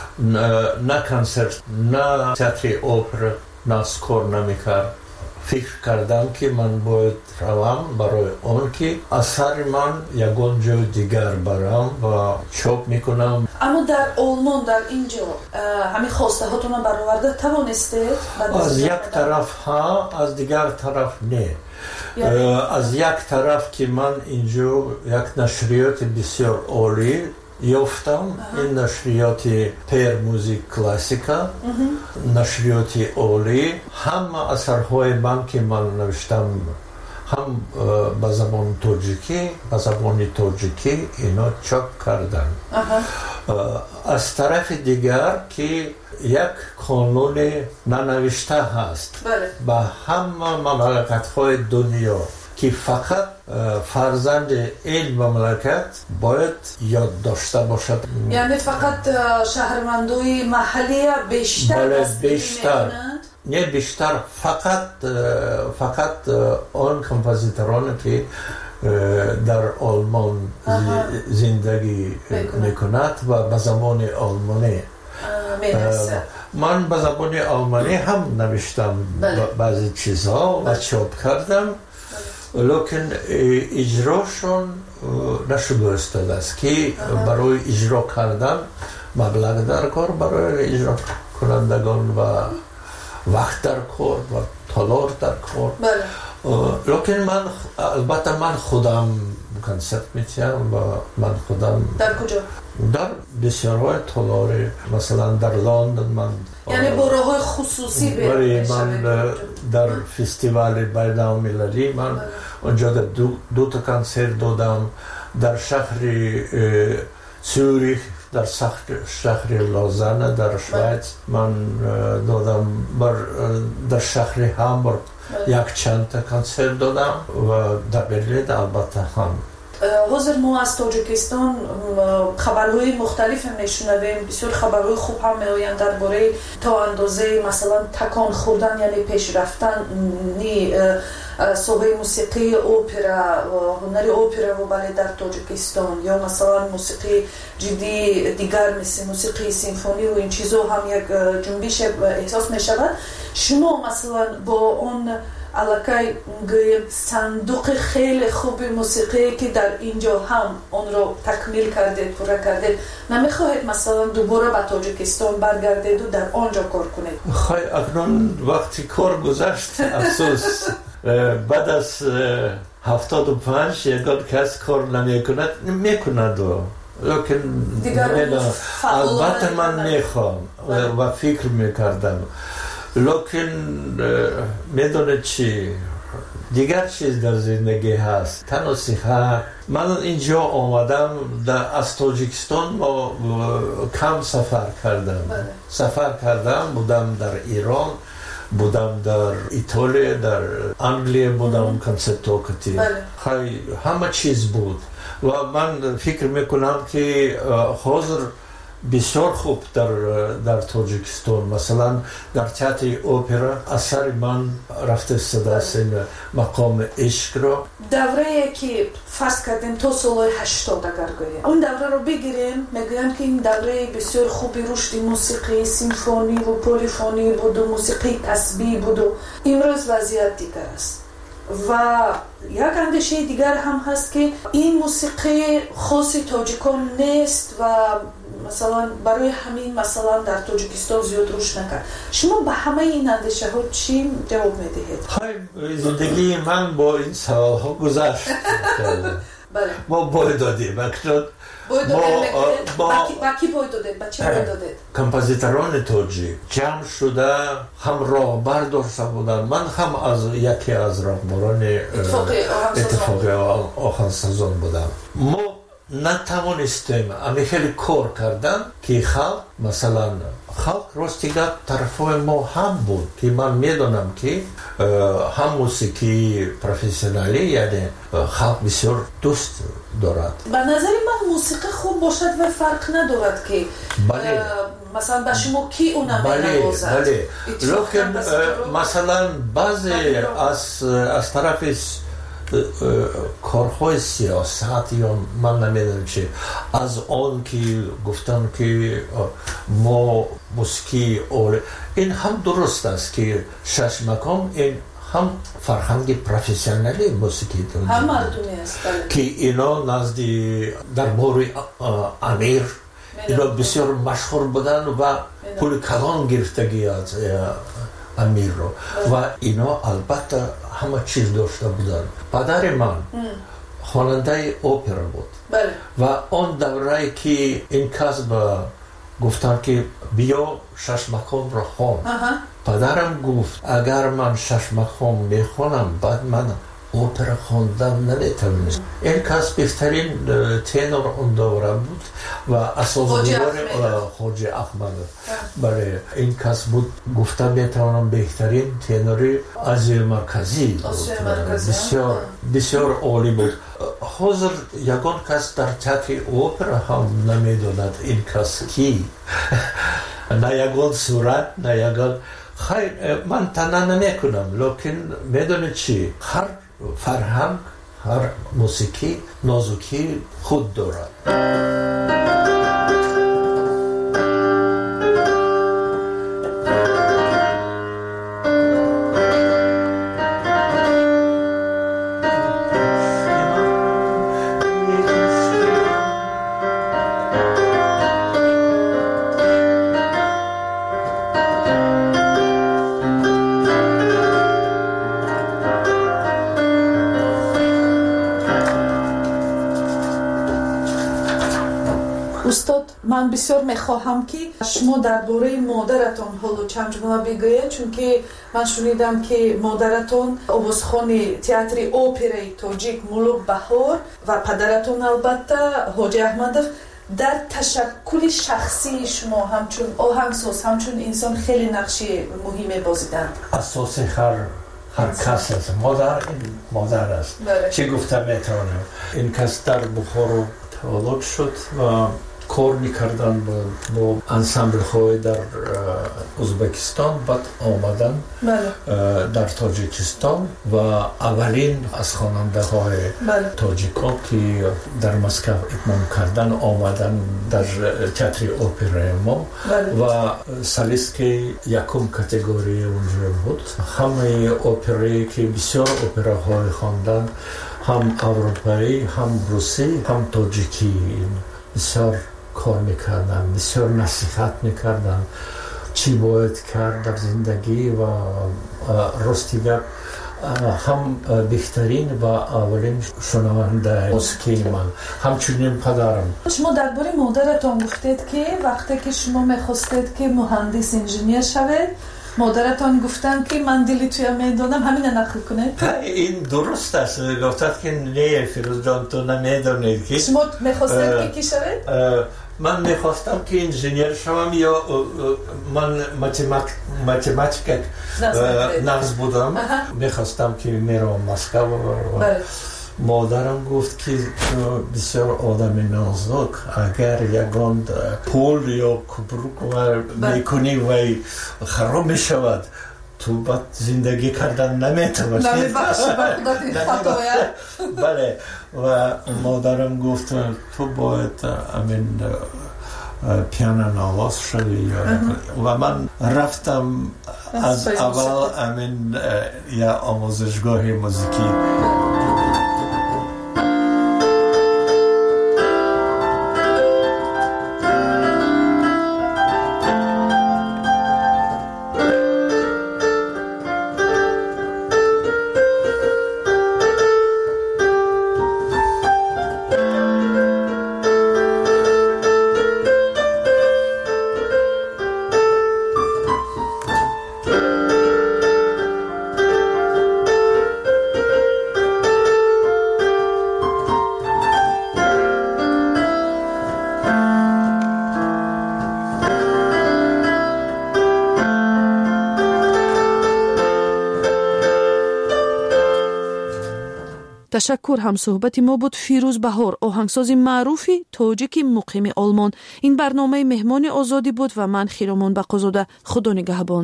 نه کنسرت، نه تئاتر اپرا، نه سکور نمیکرد. فکر کردم که من باید روم برای اون که اثر من یکون جای دیگر برم و چاپ میکنم. اما در آلمان در اینجا همین خواسته هاتون برآورده توانستید؟ از یک طرف ها، از دیگر طرف نه. از یک طرف که من اینجا یک نشریات بسیار عالی یافتم، این نشریات پیر موزیک کلاسیکا، نشریات عالی، همه اثرهای من که من نوشتم هم به زبان تاجیکی، به زبان تاجیکی اینا چاپ کردن. از طرف دیگر که یک قانون ننوشته هست به همه مملکت‌های دنیا که فقط فرزند این مملکت باید یاد داشته باشد. یعنی فقط شهروندای محلی بیشتر بیشتر نه بیشتر فقط فقط آن کمپوزیتورانی که در آلمان زندگی میکند و به زبان آلمانی. من به زبان آلمانی هم نوشتم بعضی چیزها و چاپ کردم، لیکن اجراشون نشده است که برای اجرا کردن مبلغ در کار برای اجرا کنندگان و وقت در کار و تالار در کار. لیکن من البته من خودم کنسرت میتیم و من خودم در کجا؟ در بسیارهای تالار، مثلا در لندن من یعنی برای خصوصی برای من در فستیوال بین‌المللی من اونجا دو, دو تا کنسرت دادم. در شهر سوریخ، در شهر لوزان در شویتس من دادم، بر در شهر هامبورگ یک چند تا کنسرت دادم و در برلین البته هم. حاضر ما از تاجیکستان خبرهای مختلف میشنویم، بسیار خبرهای خوب هم میآیند درباره تا اندازه مثلا تکان خوردن یعنی پیش رفتن صحبه موسیقی اپرا و هنر اپرا و بالت در تاجیکستان، یا مثلا موسیقی جدی دیگر مثل موسیقی سیمفونی و این چیزا هم یک جنبش احساس می شود. شما مثلا با اون علاقه صندوق خیلی خوب موسیقی که در اینجا هم اون رو تکمیل کردید، پورا کردید، نمیخواهید مثلا دوباره به تاجیکستان برگردید و در آنجا کار کنید؟ خواهی اکنون وقتی کار گذشت افسوس. بعد از هفتاد و پنج یکان کس کار نمی کند میکند و لیکن البته من میخوام و فکر میکردم، لیکن میدونه چی دیگر چیز در زندگی هست، تنها صحت. من اینجا آمدم در از تاجیکستان ما کم سفر کردم سفر کردم بودم در ایران، بودم در ایتالیا، در انگلیه بودم، کنسرتوکتی، خیلی همه چیز بود و من فکر میکنم که حاضر بسیار خوب در در تاجیکستان، مثلا در تئاتر اپرا اثر من رفته صدا سن مقام عشق را دوره که فرض کردیم تا سال هشتاد اگر گوییم اون دوره رو بگیریم، میگویم که این دوره بسیار خوبی رشد موسیقی سیمفونی و پلیفونی بود و موسیقی تسبیح بود و امروز وضعیت دیگر است و یک اندیشه دیگر هم هست که این موسیقی خاص تاجیکان نیست و مثلا برای همین مثلا در تاجیکستان زیاد روش نکرد. شما به همه این اندیشه ها چی جواب میدهید؟ های زندگی من با این سوال ها گذشت. ما باید دادیم اکنون با کی باید دادید؟ با چی باید دادید؟ کمپازیتران تاجیک جمع شده هم راه برداشته بودن. من هم از یکی از راهبران اتفاقی آهنگسازان بودم. ما نتوانستیم اما خیلی کار کردن که خلق مثلا خلق راستیگه طرفای ما هم بود که من میدونم که هم موسیقی پروفسیونالی یعنی خلق بسیار دوست دارد. به نظر من موسیقی خوب باشد و فرق ندارد که بله. مثلا به شما کی اونم بله نوازد. بله لیکن مثلا بعضی از از طرف کارهای سیاست یا من نمیدونم چه از آن که گفتن که ما موسیقی اول این هم درست است که شش مقام این هم فرهنگ پروفسیونالی موسیقی هم مردمی است که اینا نزدی در بار امیر اینا بسیار مشهور بودن و پول کلان گرفتگی از امیر رو و اینا البته همه چیز داشته بودن. پدر من خواننده اپرا بود بله. و اون دوره که این کس به گفتن که بیا شش مقام رو خوان. پدرم گفت اگر من شش مقام میخونم بعد من اپرا خواندن نمیتونست. این کس بهترین تنور اون دوره بود و اساسدار خواجه احمد. برای این کس بود گفتم میتونم بهترین تنوری آسیای مرکزی بود. بسیار بسیار عالی بود. حاضر یگان کس در تئاتر اپرا هم نمیدوند این کس کی نه یگان صورت نه یگان خیر من تنها نمیکنم لیکن میدونید چی هر فرهنگ هر موسیقی نازکی خود دارد. استاد من بسیار میخواهم که شما درباره مادرتان حالا چند جمله بگویید چون که من شنیدم که مادرتان آوازخوان تئاتر اپرای تاجیک ملوک بهار و پدرتان البته حاجی احمدов در تشکل شخصی شما همچون آهنگساز همچون انسان خیلی نقش مهمی بازیدند. اساس هر هر کس است. مادر این مادر است. چه گفتم میتونم این کس در بخارا تولد شد و کار میکردن با انسامبل های در ازبکستان بعد آمدن در تاجیکستان و اولین از خواننده های تاجیکا که در مسکو اتمام کردن آمدن در تئاتر اپرای ما و سالیست که یکم کاتگوری اونجا بود. همه اپرایی که بسیار اپراهای خواندن هم اروپایی هم روسی هم تاجیکی بسیار کار میکردن بسیار نصیحت میکردن چی باید کرد در زندگی و راستیگر هم بهترین و اولین شنونده موسیقی من همچنین پدرم. شما درباره مادرتان گفتید که وقتی که شما میخواستید که مهندس انجینیر شوید مادرتان گفتن که من دلی توی میدونم همین نقل کنید. این درست است. گفتند که نه فیروز جان تو نمیدونید که شما میخواستید که کی شوید؟ من میخواستم که انجینیر شوم یا من ماتماتیک نقص بودم. میخواستم که میرم مسکو. مادرم گفت که بسیار آدم نازک اگر یگان پول یا کبروک میکنی و خراب میشود تو بعد زندگی کردن نمیتونی. بله و مادرم گفت تو باید امین پیانو نواز شدی و من رفتم از اول امین یا آموزشگاه موسیقی. تشکر. هم صحبت ما بود فیروز بهار، آهنگساز معروفی تاجیک مقیم آلمان. این برنامه مهمان آزادی بود و من خیرامان بقازاده. خدا نگهبان.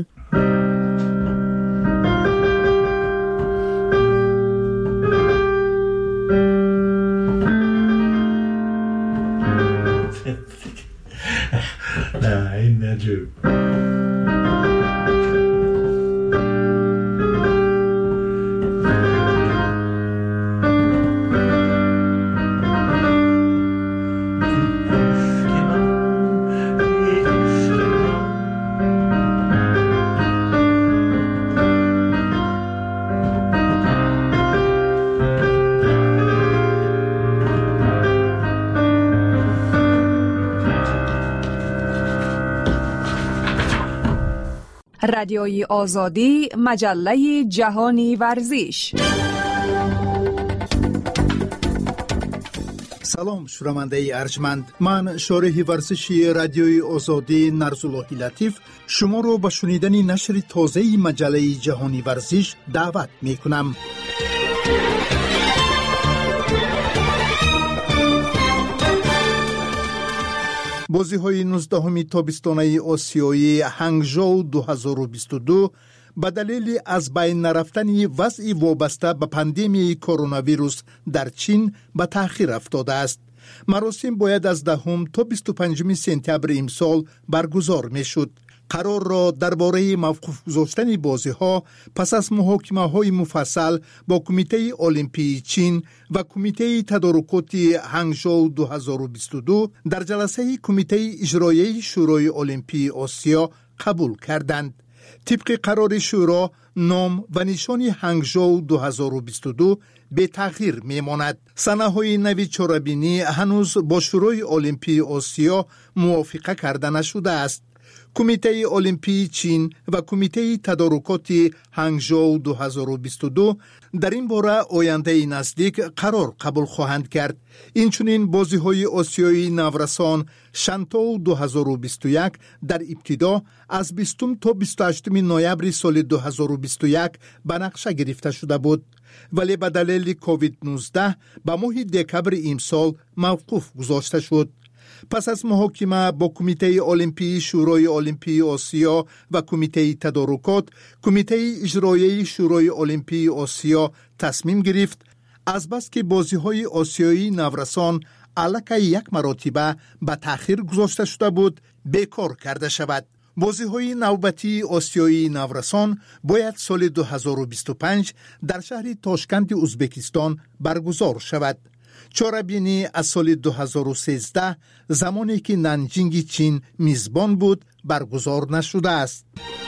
نه این نجوب رادیوی آزادی، مجله جهانی ورزش. سلام شنونده ارجمند، من شارح ورزشی رادیوی آزادی نرزاللهی لطیف شما رو به شنیدن نشر تازه مجله جهانی ورزش دعوت می کنم. بازی‌های نوزدهم تابستانه آسیایی هنگژو دو هزار و بیست و دو به دلیل از بین نرفتن وضع وابسته به پاندمی کرونا ویروس در چین به تأخیر افتاده است. مراسم باید از دهم تا بیست و پنجم سپتامبر امسال برگزار می‌شد. قرار را درباره موقوف گذاشتن بازی‌ها پس از محاکمه‌های مفصل با کمیته المپی چین و کمیته تدارکات هنگژو دو هزار و بیست و دو در جلسه کمیته اجرایی شورای المپی آسیا قبول کردند. طبق قرار شورا نام و نشان هنگژو دو هزار و بیست و دو به تغییر میماند. صحنه‌های نوی چاره‌بینی هنوز با شورای المپی آسیا موافقه کرده نشده است. کمیته المپی چین و کمیته تدارکات هنگژو دو هزار و بیست و دو در این باره آینده نزدیک قرار قبول خواهند کرد. اینچنین بازی‌های آسیایی نورسان شانتو دو هزار و بیست و یک در ابتدا از بیستم تا بیست و هشتم نوامبر سال دو هزار و بیست و یک به نقشه گرفته شده بود، ولی به دلیل کووید نوزده به ماه دکبر امسال موقوف گذاشته شد. پس از محاکمه با کمیته المپی شورای المپی آسیا و کمیته تدارکات، کمیته اجرایی شورای المپی آسیا تصمیم گرفت از بس که بازی‌های آسیایی نورسان علاقه یک مرتبه به تأخیر گذاشته شده بود بیکار کرده شود. بازی‌های نوبتی آسیایی نورسان باید سال دو هزار و بیست و پنج در شهر تاشکند ازبکستان برگزار شود. چاره‌بینی از سال دو هزار و سیزده زمانی که نانجینگ چین میزبان بود برگزار نشده است.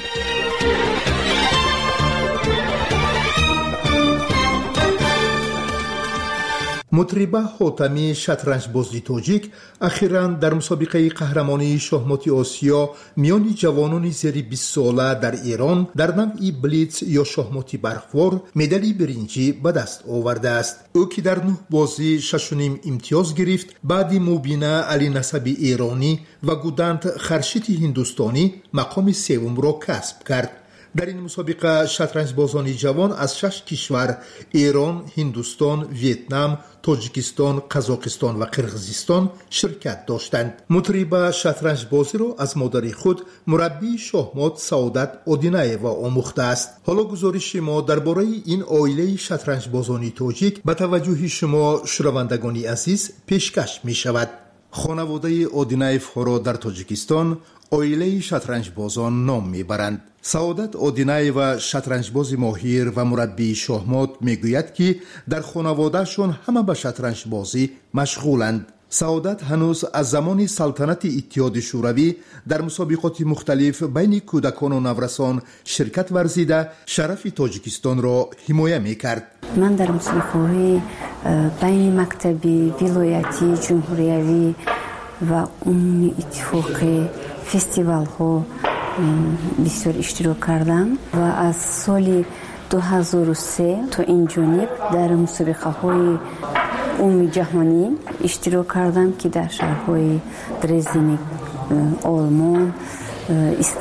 مطربه حاتمی شطرنج بازی تاجیک اخیراً در مسابقه قهرمانی شاهمات آسیا میان جوانان زیر بیست ساله در ایران در نوع بلیتز یا شاهمات برخوار مدال برنجی به دست آورده است. او که در نه بازی شش و نیم امتیاز گرفت، بعد مبینه علی نسبی ایرانی و گودند خورشید هندوستانی مقام سوم را کسب کرد. در این مسابقه شطرنج بازان جوان از شش کشور ایران، هندوستان، ویتنام، تاجیکستان، قزاقستان و قرقیزستان شرکت داشتند. مطربه شطرنج بازی را از مادر خود مربی شاهمات سعادت آدینایوا آموخته است. حالا گزارش ما درباره این عائله شطرنج بازان تاجیک به توجه شما شنوندگان عزیز پیشکش می شود. خانواده آدینایوها را در تاجیکستان عائله شطرنج بازان نام میبرند. سعادت آدینایوا شطرنج باز ماهر و مربی شاهمات میگوید که در خانوادهشون همه به شطرنج بازی مشغولند. سعادت هنوز از زمان سلطنت اتحاد شوروی در مسابقات مختلف بین کودکان و نورسان شرکت ورزیده شرف تاجیکستان را حمایت میکرد. من در مسابقات بین مکتبی، ولایتی، جمهوریوی و عمومی اتفاقی فستیوال ها بسیار اشتراک کردم و از سال دو هزار و سه تا این جانب در مسابقه های عمومی جهانی اشتراک کردم که در شهرهای درزدن آلمان،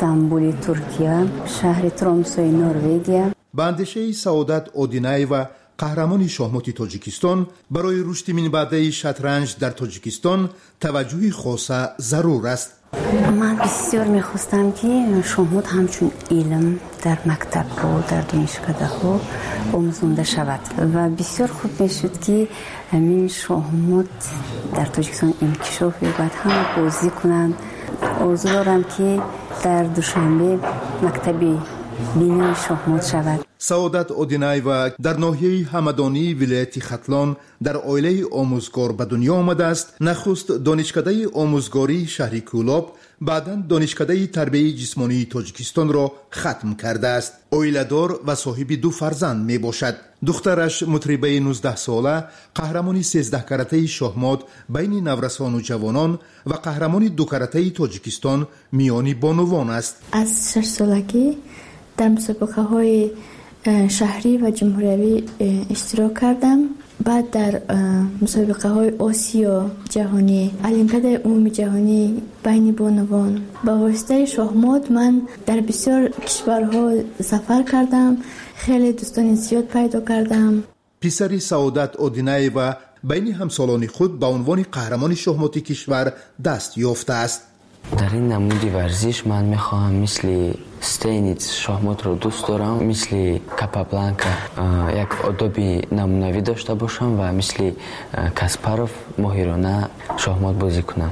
استانبول ترکیه، شهر ترامسای نروژ. به اندیشه سعادت آدینایوا قهرمان شاهمات تاجیکستان برای رشد منبعده شطرنج در تاجیکستان توجه خاص ضرور است. من بسیار میخواستم که شاهمات همچون علم در مکتب ها در دانشکده ها آموزانده شود و بسیار خوب میشد که همین شاهمات در تاجیکستان انکشاف یابد، هم بازی کنند. آرزو دارم که در دوشنبه مکتبی بینی شاهمات شود. سعادت اودینایوا در ناحیه همدانی ولایت ختلان در عائله آموزگار به دنیا آمده است. نخست دانشکده آموزگاری شهر کولاب، بعداً دانشکده تربیت جسمانی تاجیکستان را ختم کرده است. عائله‌دار و صاحب دو فرزند می باشد. دخترش مطربه نوزده ساله، قهرمان سیزده کرته شاهمات بین نورسان و جوانان و قهرمان دو کرته تاجیکستان میانی بانوان است. از شش سالگی در مسابقه های شهری و جمهوری اشتراک کردم. بعد در مسابقه های آسیا جهانی، المپیاد عمومی جهانی بین بانوان با واسطه شاهمات من در بسیار کشورها سفر کردم. خیلی دوستان زیاد پیدا کردم. پسر سعادت اودینایوا بین همسالان خود به عنوان قهرمان شاهمات کشور دست یافته است. در این نمود ورزش من میخواهم مثل استینیتس شاهمات رو دوست دارم، مثل کاپابلانکا یک آدابی نمونوی داشته باشم و مثل کاسپاروف ماهرانه شاهمات بازی کنم.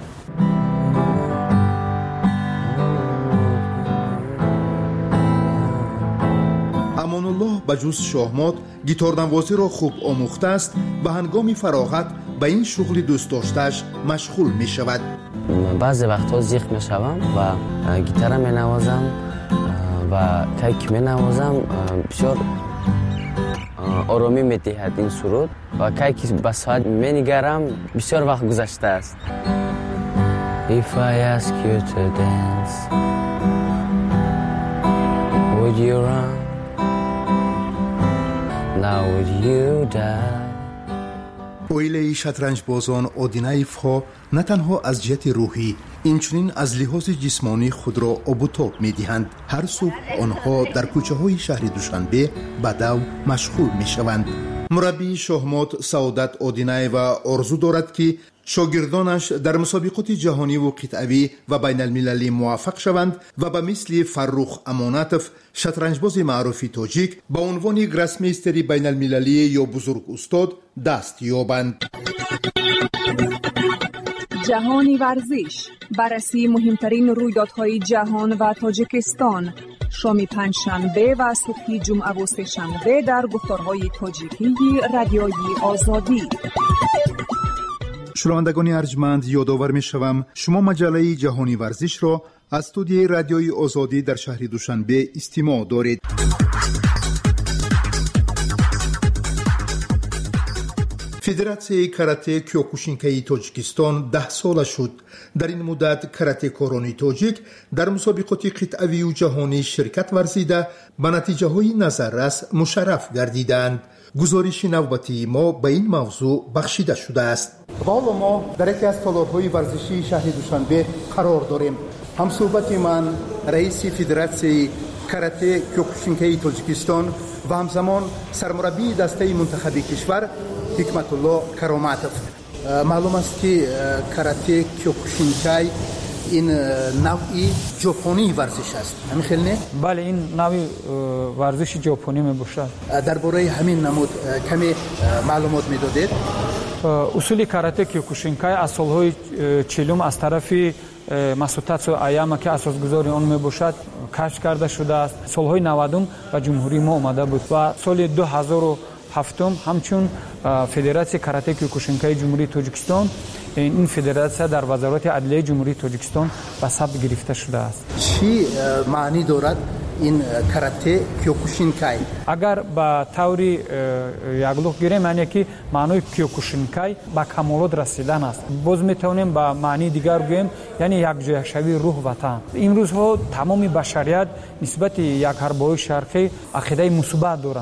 امان الله بجز شاهمات گیتار نوازی را خوب آموخته است و هنگام فراغت به این شغل دوست داشته‌اش مشغول می شود. بعضی وقتها زیخ می شوم و گیتار می نوازم و کیک می نوازم. بسیار آرامی می دهد این سرود و کیک به ساعت می نگرم. بسیار وقت گذشته است. If I ask you to dance, would you run? Now would you die? عائله شطرنج بازان اودینایف ها نه تنها از جهت روحی اینچنین از لحاظ جسمانی خود را آب و تاب می دهند. هر صبح آنها در کوچه های شهر دوشنبه به دو مشغول می شوند. مربی شاهمات سعادت اودینایوا آرزو دارد که شاگردانش در مسابقات جهانی و قطعی و بین المللی موفق شوند و به مثل فرخ امانتوف شطرنجباز معروف تاجیک با عنوان گراسمیستری بین المللی یا بزرگ استاد دست یابند. جهانی ورزش، بررسی مهمترین رویدادهای جهان و تاجیکستان، شام پنجشنبه و صبح جمعه و سه‌شنبه در گفتارهای تاجیکی رادیوی آزادی. شنوندگان ارجمند، یادآور می‌شوم شما مجله جهانی ورزش را از استودیوی رادیوی آزادی در شهر دوشنبه استماع دارید. فدراسیون کاراته کیوکوشینکای تاجیکستان ده ساله شد. در این مدت کاراته کارانی تاجیک در مسابقات قطعی و جهانی شرکت ورزیده به نتیجه های نظررس مشرف گردیدند. گزارش نوبتی ما به این موضوع بخشیده شده است. والا ما در یکی از تالارهای ورزشی شهر دوشنبه قرار داریم. همصحبت من رئیس فدراسیون کاراته کیوکوشینکای تاجیکستان و همزمان سرمربی دسته منتخبی کشور حکمت الله کراماتوف. معلوم است که کاراته کیوکوشینکای این نوعی ژاپنی ورزش است. همین خیلی نه؟ بله، این نوعی ورزش ژاپنی می باشد. درباره همین نمود کمی معلومات میدادید؟ اصول کاراته کیوکوشینکای از سالهای چهلم از طرف مسوتاتسو آیاما که اساسگذار آن می باشد کشف کرده شده است. سالهای نودم و جمهوری ما آمده بود و سال دو هزار و هفت همچون فدراسیون کاراته کیوکوشینکای جمهوری تاجیکستان، این فدراسیون در وزارت عدلیه جمهوری تاجیکستان به ثبت گرفته شده است. چی معنی دارد این کاراته کیوکوشینکای؟ اگر به طوری یگلوخ گیریم معنی که معنی کیوکوشینکای به کمالات رسیدن است. باز میتونیم به معنی دیگر بگوییم یعنی یک جوشوی روح وطن. این روزها تمام بشریت نسبت یک حربای شرقی عقیده مثبت دارند.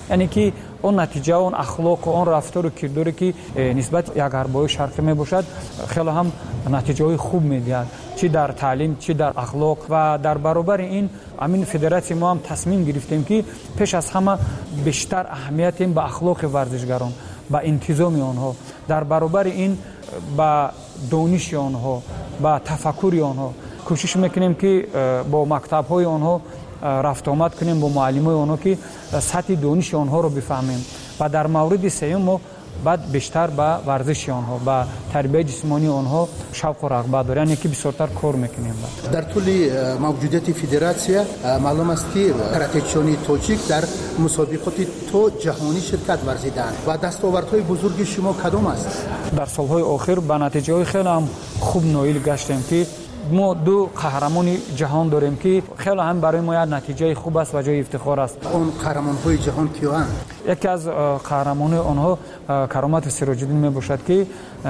یعنی که اون نتیجه اون اخلاق و اون رفتار و کرداری که نسبت یک عربای شرقی می باشد خیلی هم نتیجه خوب میدهد، چی در تعلیم چی در اخلاق. و در برابر این امین فدراسیون ما هم تصمیم گرفتیم که پیش از همه بیشتر اهمیت به اخلاق ورزشگران، با انتظام آنها، در برابر این با دانش آنها، با تفکر آنها کوشش میکنیم که با مکتب های آنها رفت آمد کنیم، با معلم های آنها که سطح دانش آنها رو بفهمیم. و در مورد سوم ما بعد بیشتر با ورزش آنها، با تربیت جسمانی آنها شوق و رغبت داریم، یعنی که بسیارتر کار میکنیم. در طول موجودیت فدراسیون معلوم است که کراته‌چیان تاجیک در مسابقات تو جهانی شرکت ورزیدند و دستاوردهای بزرگ شما کدام است؟ در سالهای آخر به نتیجه خیلی هم خوب نایل گشتیم که ما دو قهرمان جهان داریم که خیلی هم برای ما یک نتیجه خوب است و جای افتخار است. اون قهرمان‌های جهان کیان؟ یکی از قهرمان آنها کرامت سراج الدین می باشد که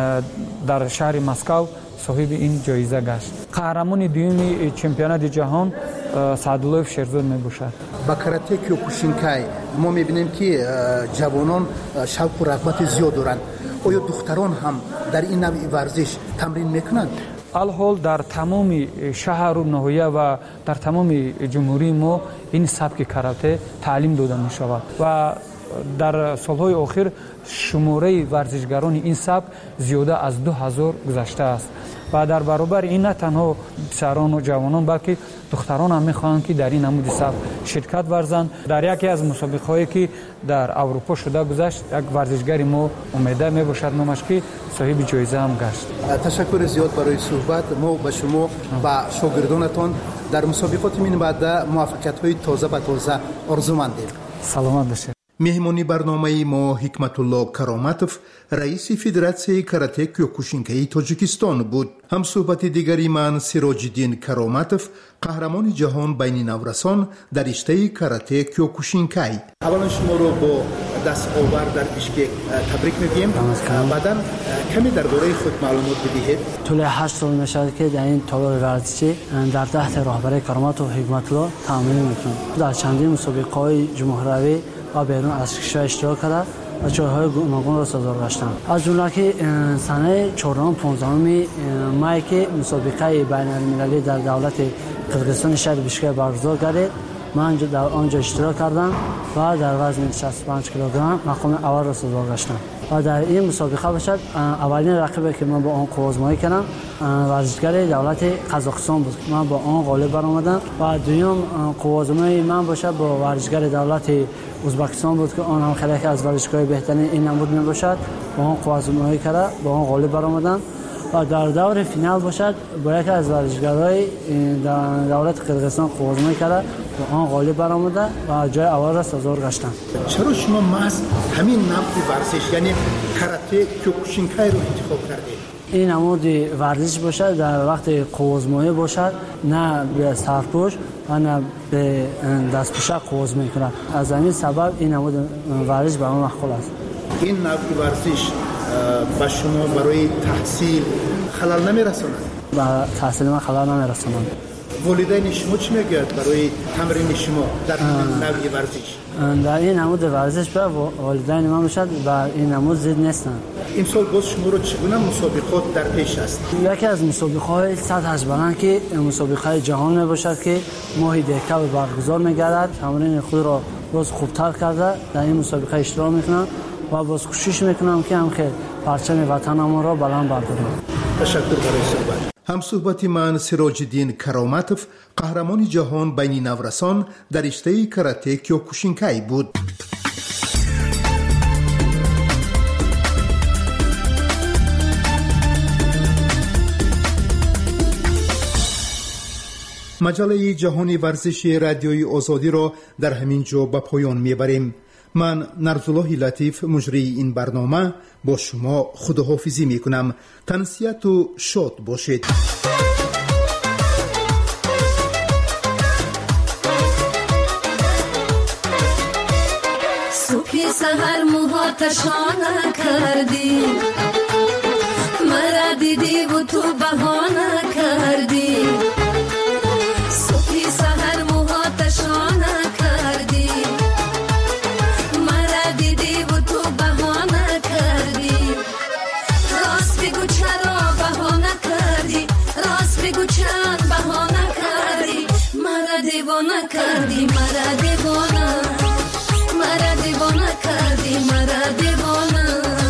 در شهر مسکو صاحب این جایزه گشت. قهرمان دوم چمپیونات جهان سعدالله شیرزاد می باشد. با کاراته کیوکوشینکای ما می‌بینیم که جوانان شوق و رغبت زیاد دارند. آیا دختران هم در این نوع ورزش تمرین میکنند؟ الحال در تمام شهر و ناحیه و در تمام جمهوری ما این سبک کاراته تعلیم داده می شود و در سالهای آخر شماره ورزشگران این سبک زیاده از دو هزار گذشته است و در برابر این نه تنها پسران و جوانان بلکه دختران هم میخواهند که در این نمود سبک شرکت ورزند. در یکی از مسابقه هایی که در اروپا شده گذشت یک ورزشگری ما امیده می باشد نامش که صاحب جایزه هم گشت. تشکر زیاد برای صحبت. ما به شما و شاگردانتان در مسابقات من بعد موفقیت های تازه به تازه آرزومندیم. سلامت باشید. مهمانی برنامه ما حکمت الله کرامتوف رئیس فدراسیون کاراته کیوکوشینکای تاجیکستان بود. هم صحبت دیگری من سراج الدین کرامتوف قهرمان جهان بین نورسان در رشته کاراته کیوکوشینکای. اولا شما رو با دست آور در بیشکک تبریک میگیم. بعداً کمی درباره خود معلومات بدهید. طول هشت سال میشد که در این تالار ورزشی در تحت رهبری کرامتوف حکمت الله تمرین میکنم. در چندین مسابقه‌های جمهوری و بیرون از کشور اشتراک کرده و جایهای گوناگون را سازگار گشتم. از جمله که سنه چهارم پانزدهم مای که مسابقه بین المللی در دولت قرقیزستان شهر بیشکک برگزار گردید، من در آنجا اشتراک کردم و در وزن شصت و پنج کیلوگرم مقام اول را سازگار گشتم و در این مسابقه باشد اولین رقیبی که من با آن قوازمایی کردم ورزشگر دولت قزاقستان بود. من با آن غالب برآمدم و دوم قوازمایی من باشد با ورزشگر دولت ازبکستان بود که آن هم خیلی از ورزشگاه بهترین این نمود می باشد. با آن قوازمایی کرده با آن غالب برآمدم و در دور فینال باشد با یکی از ورزشگرای دولت قرقیزستان قوازمایی کرده با آن غالب برآمده و جای اول را سازگار گشتم. چرا شما محض همین نوع ورزش یعنی کاراته کیوکوشینکای رو انتخاب کردید؟ این نمود ورزش باشد در وقت قوازمایی باشد، نه به سرپوش و نه به دستپوشک قوازمایی کند. از همین سبب این نمود ورزش برای من مقبول است. این نوع ورزش با شما برای تحصیل خلل نمیرساند؟ با تحصیل من خلل نمیرساند. والدین شما چی میگویند برای تمرین شما در این نوع ورزش؟ در این نمود ورزش به والدین من باشد و این نمود زید نیستند. امسال باز شما رو چگونه مسابقات در پیش است؟ یکی از مسابقه‌های سطح از بلند که مسابقه جهان می باشد که ماهی دهکه برگزار می‌گردد. تمرین خود را باز خوبتر کرده در این مسابقه اشتراک می‌کنم و باز کوشش می‌کنم که هم که پرچم وطنم را بلند بردارم. تشکر برای صحبت. هم صحبت من سراج الدین کرامتوف قهرمان جهان بین نورسان در رشته کاراته کیوکوشینکای بود. مجله جهانی ورزشی رادیوی آزادی را در همین جا به پایان میبریم. من نرزالله لطیف مجری این برنامه با شما خداحافظی میکنم. تنسیت و شاد باشید. صبح سحر موهاتشانه کردی، مرا دیدی و تو بهانه کردی. صبح سحر موهاتشانه کردی، چند بهانه کردی مرا دیوانه کردی مرا دیوانه مرا دیوانه کردی مرا دیوانه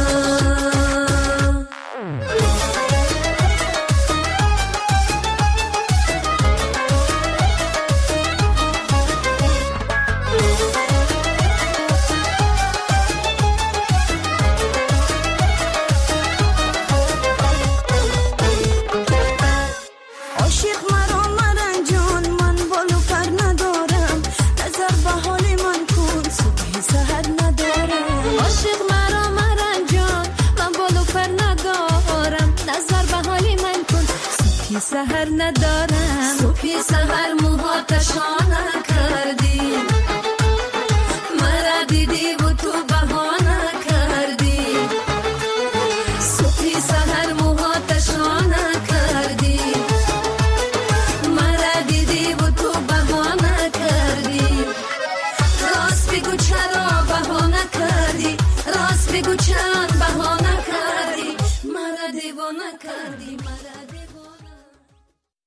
سحر ندارم صبحی سحر موها تشانه کردی مرا دیدی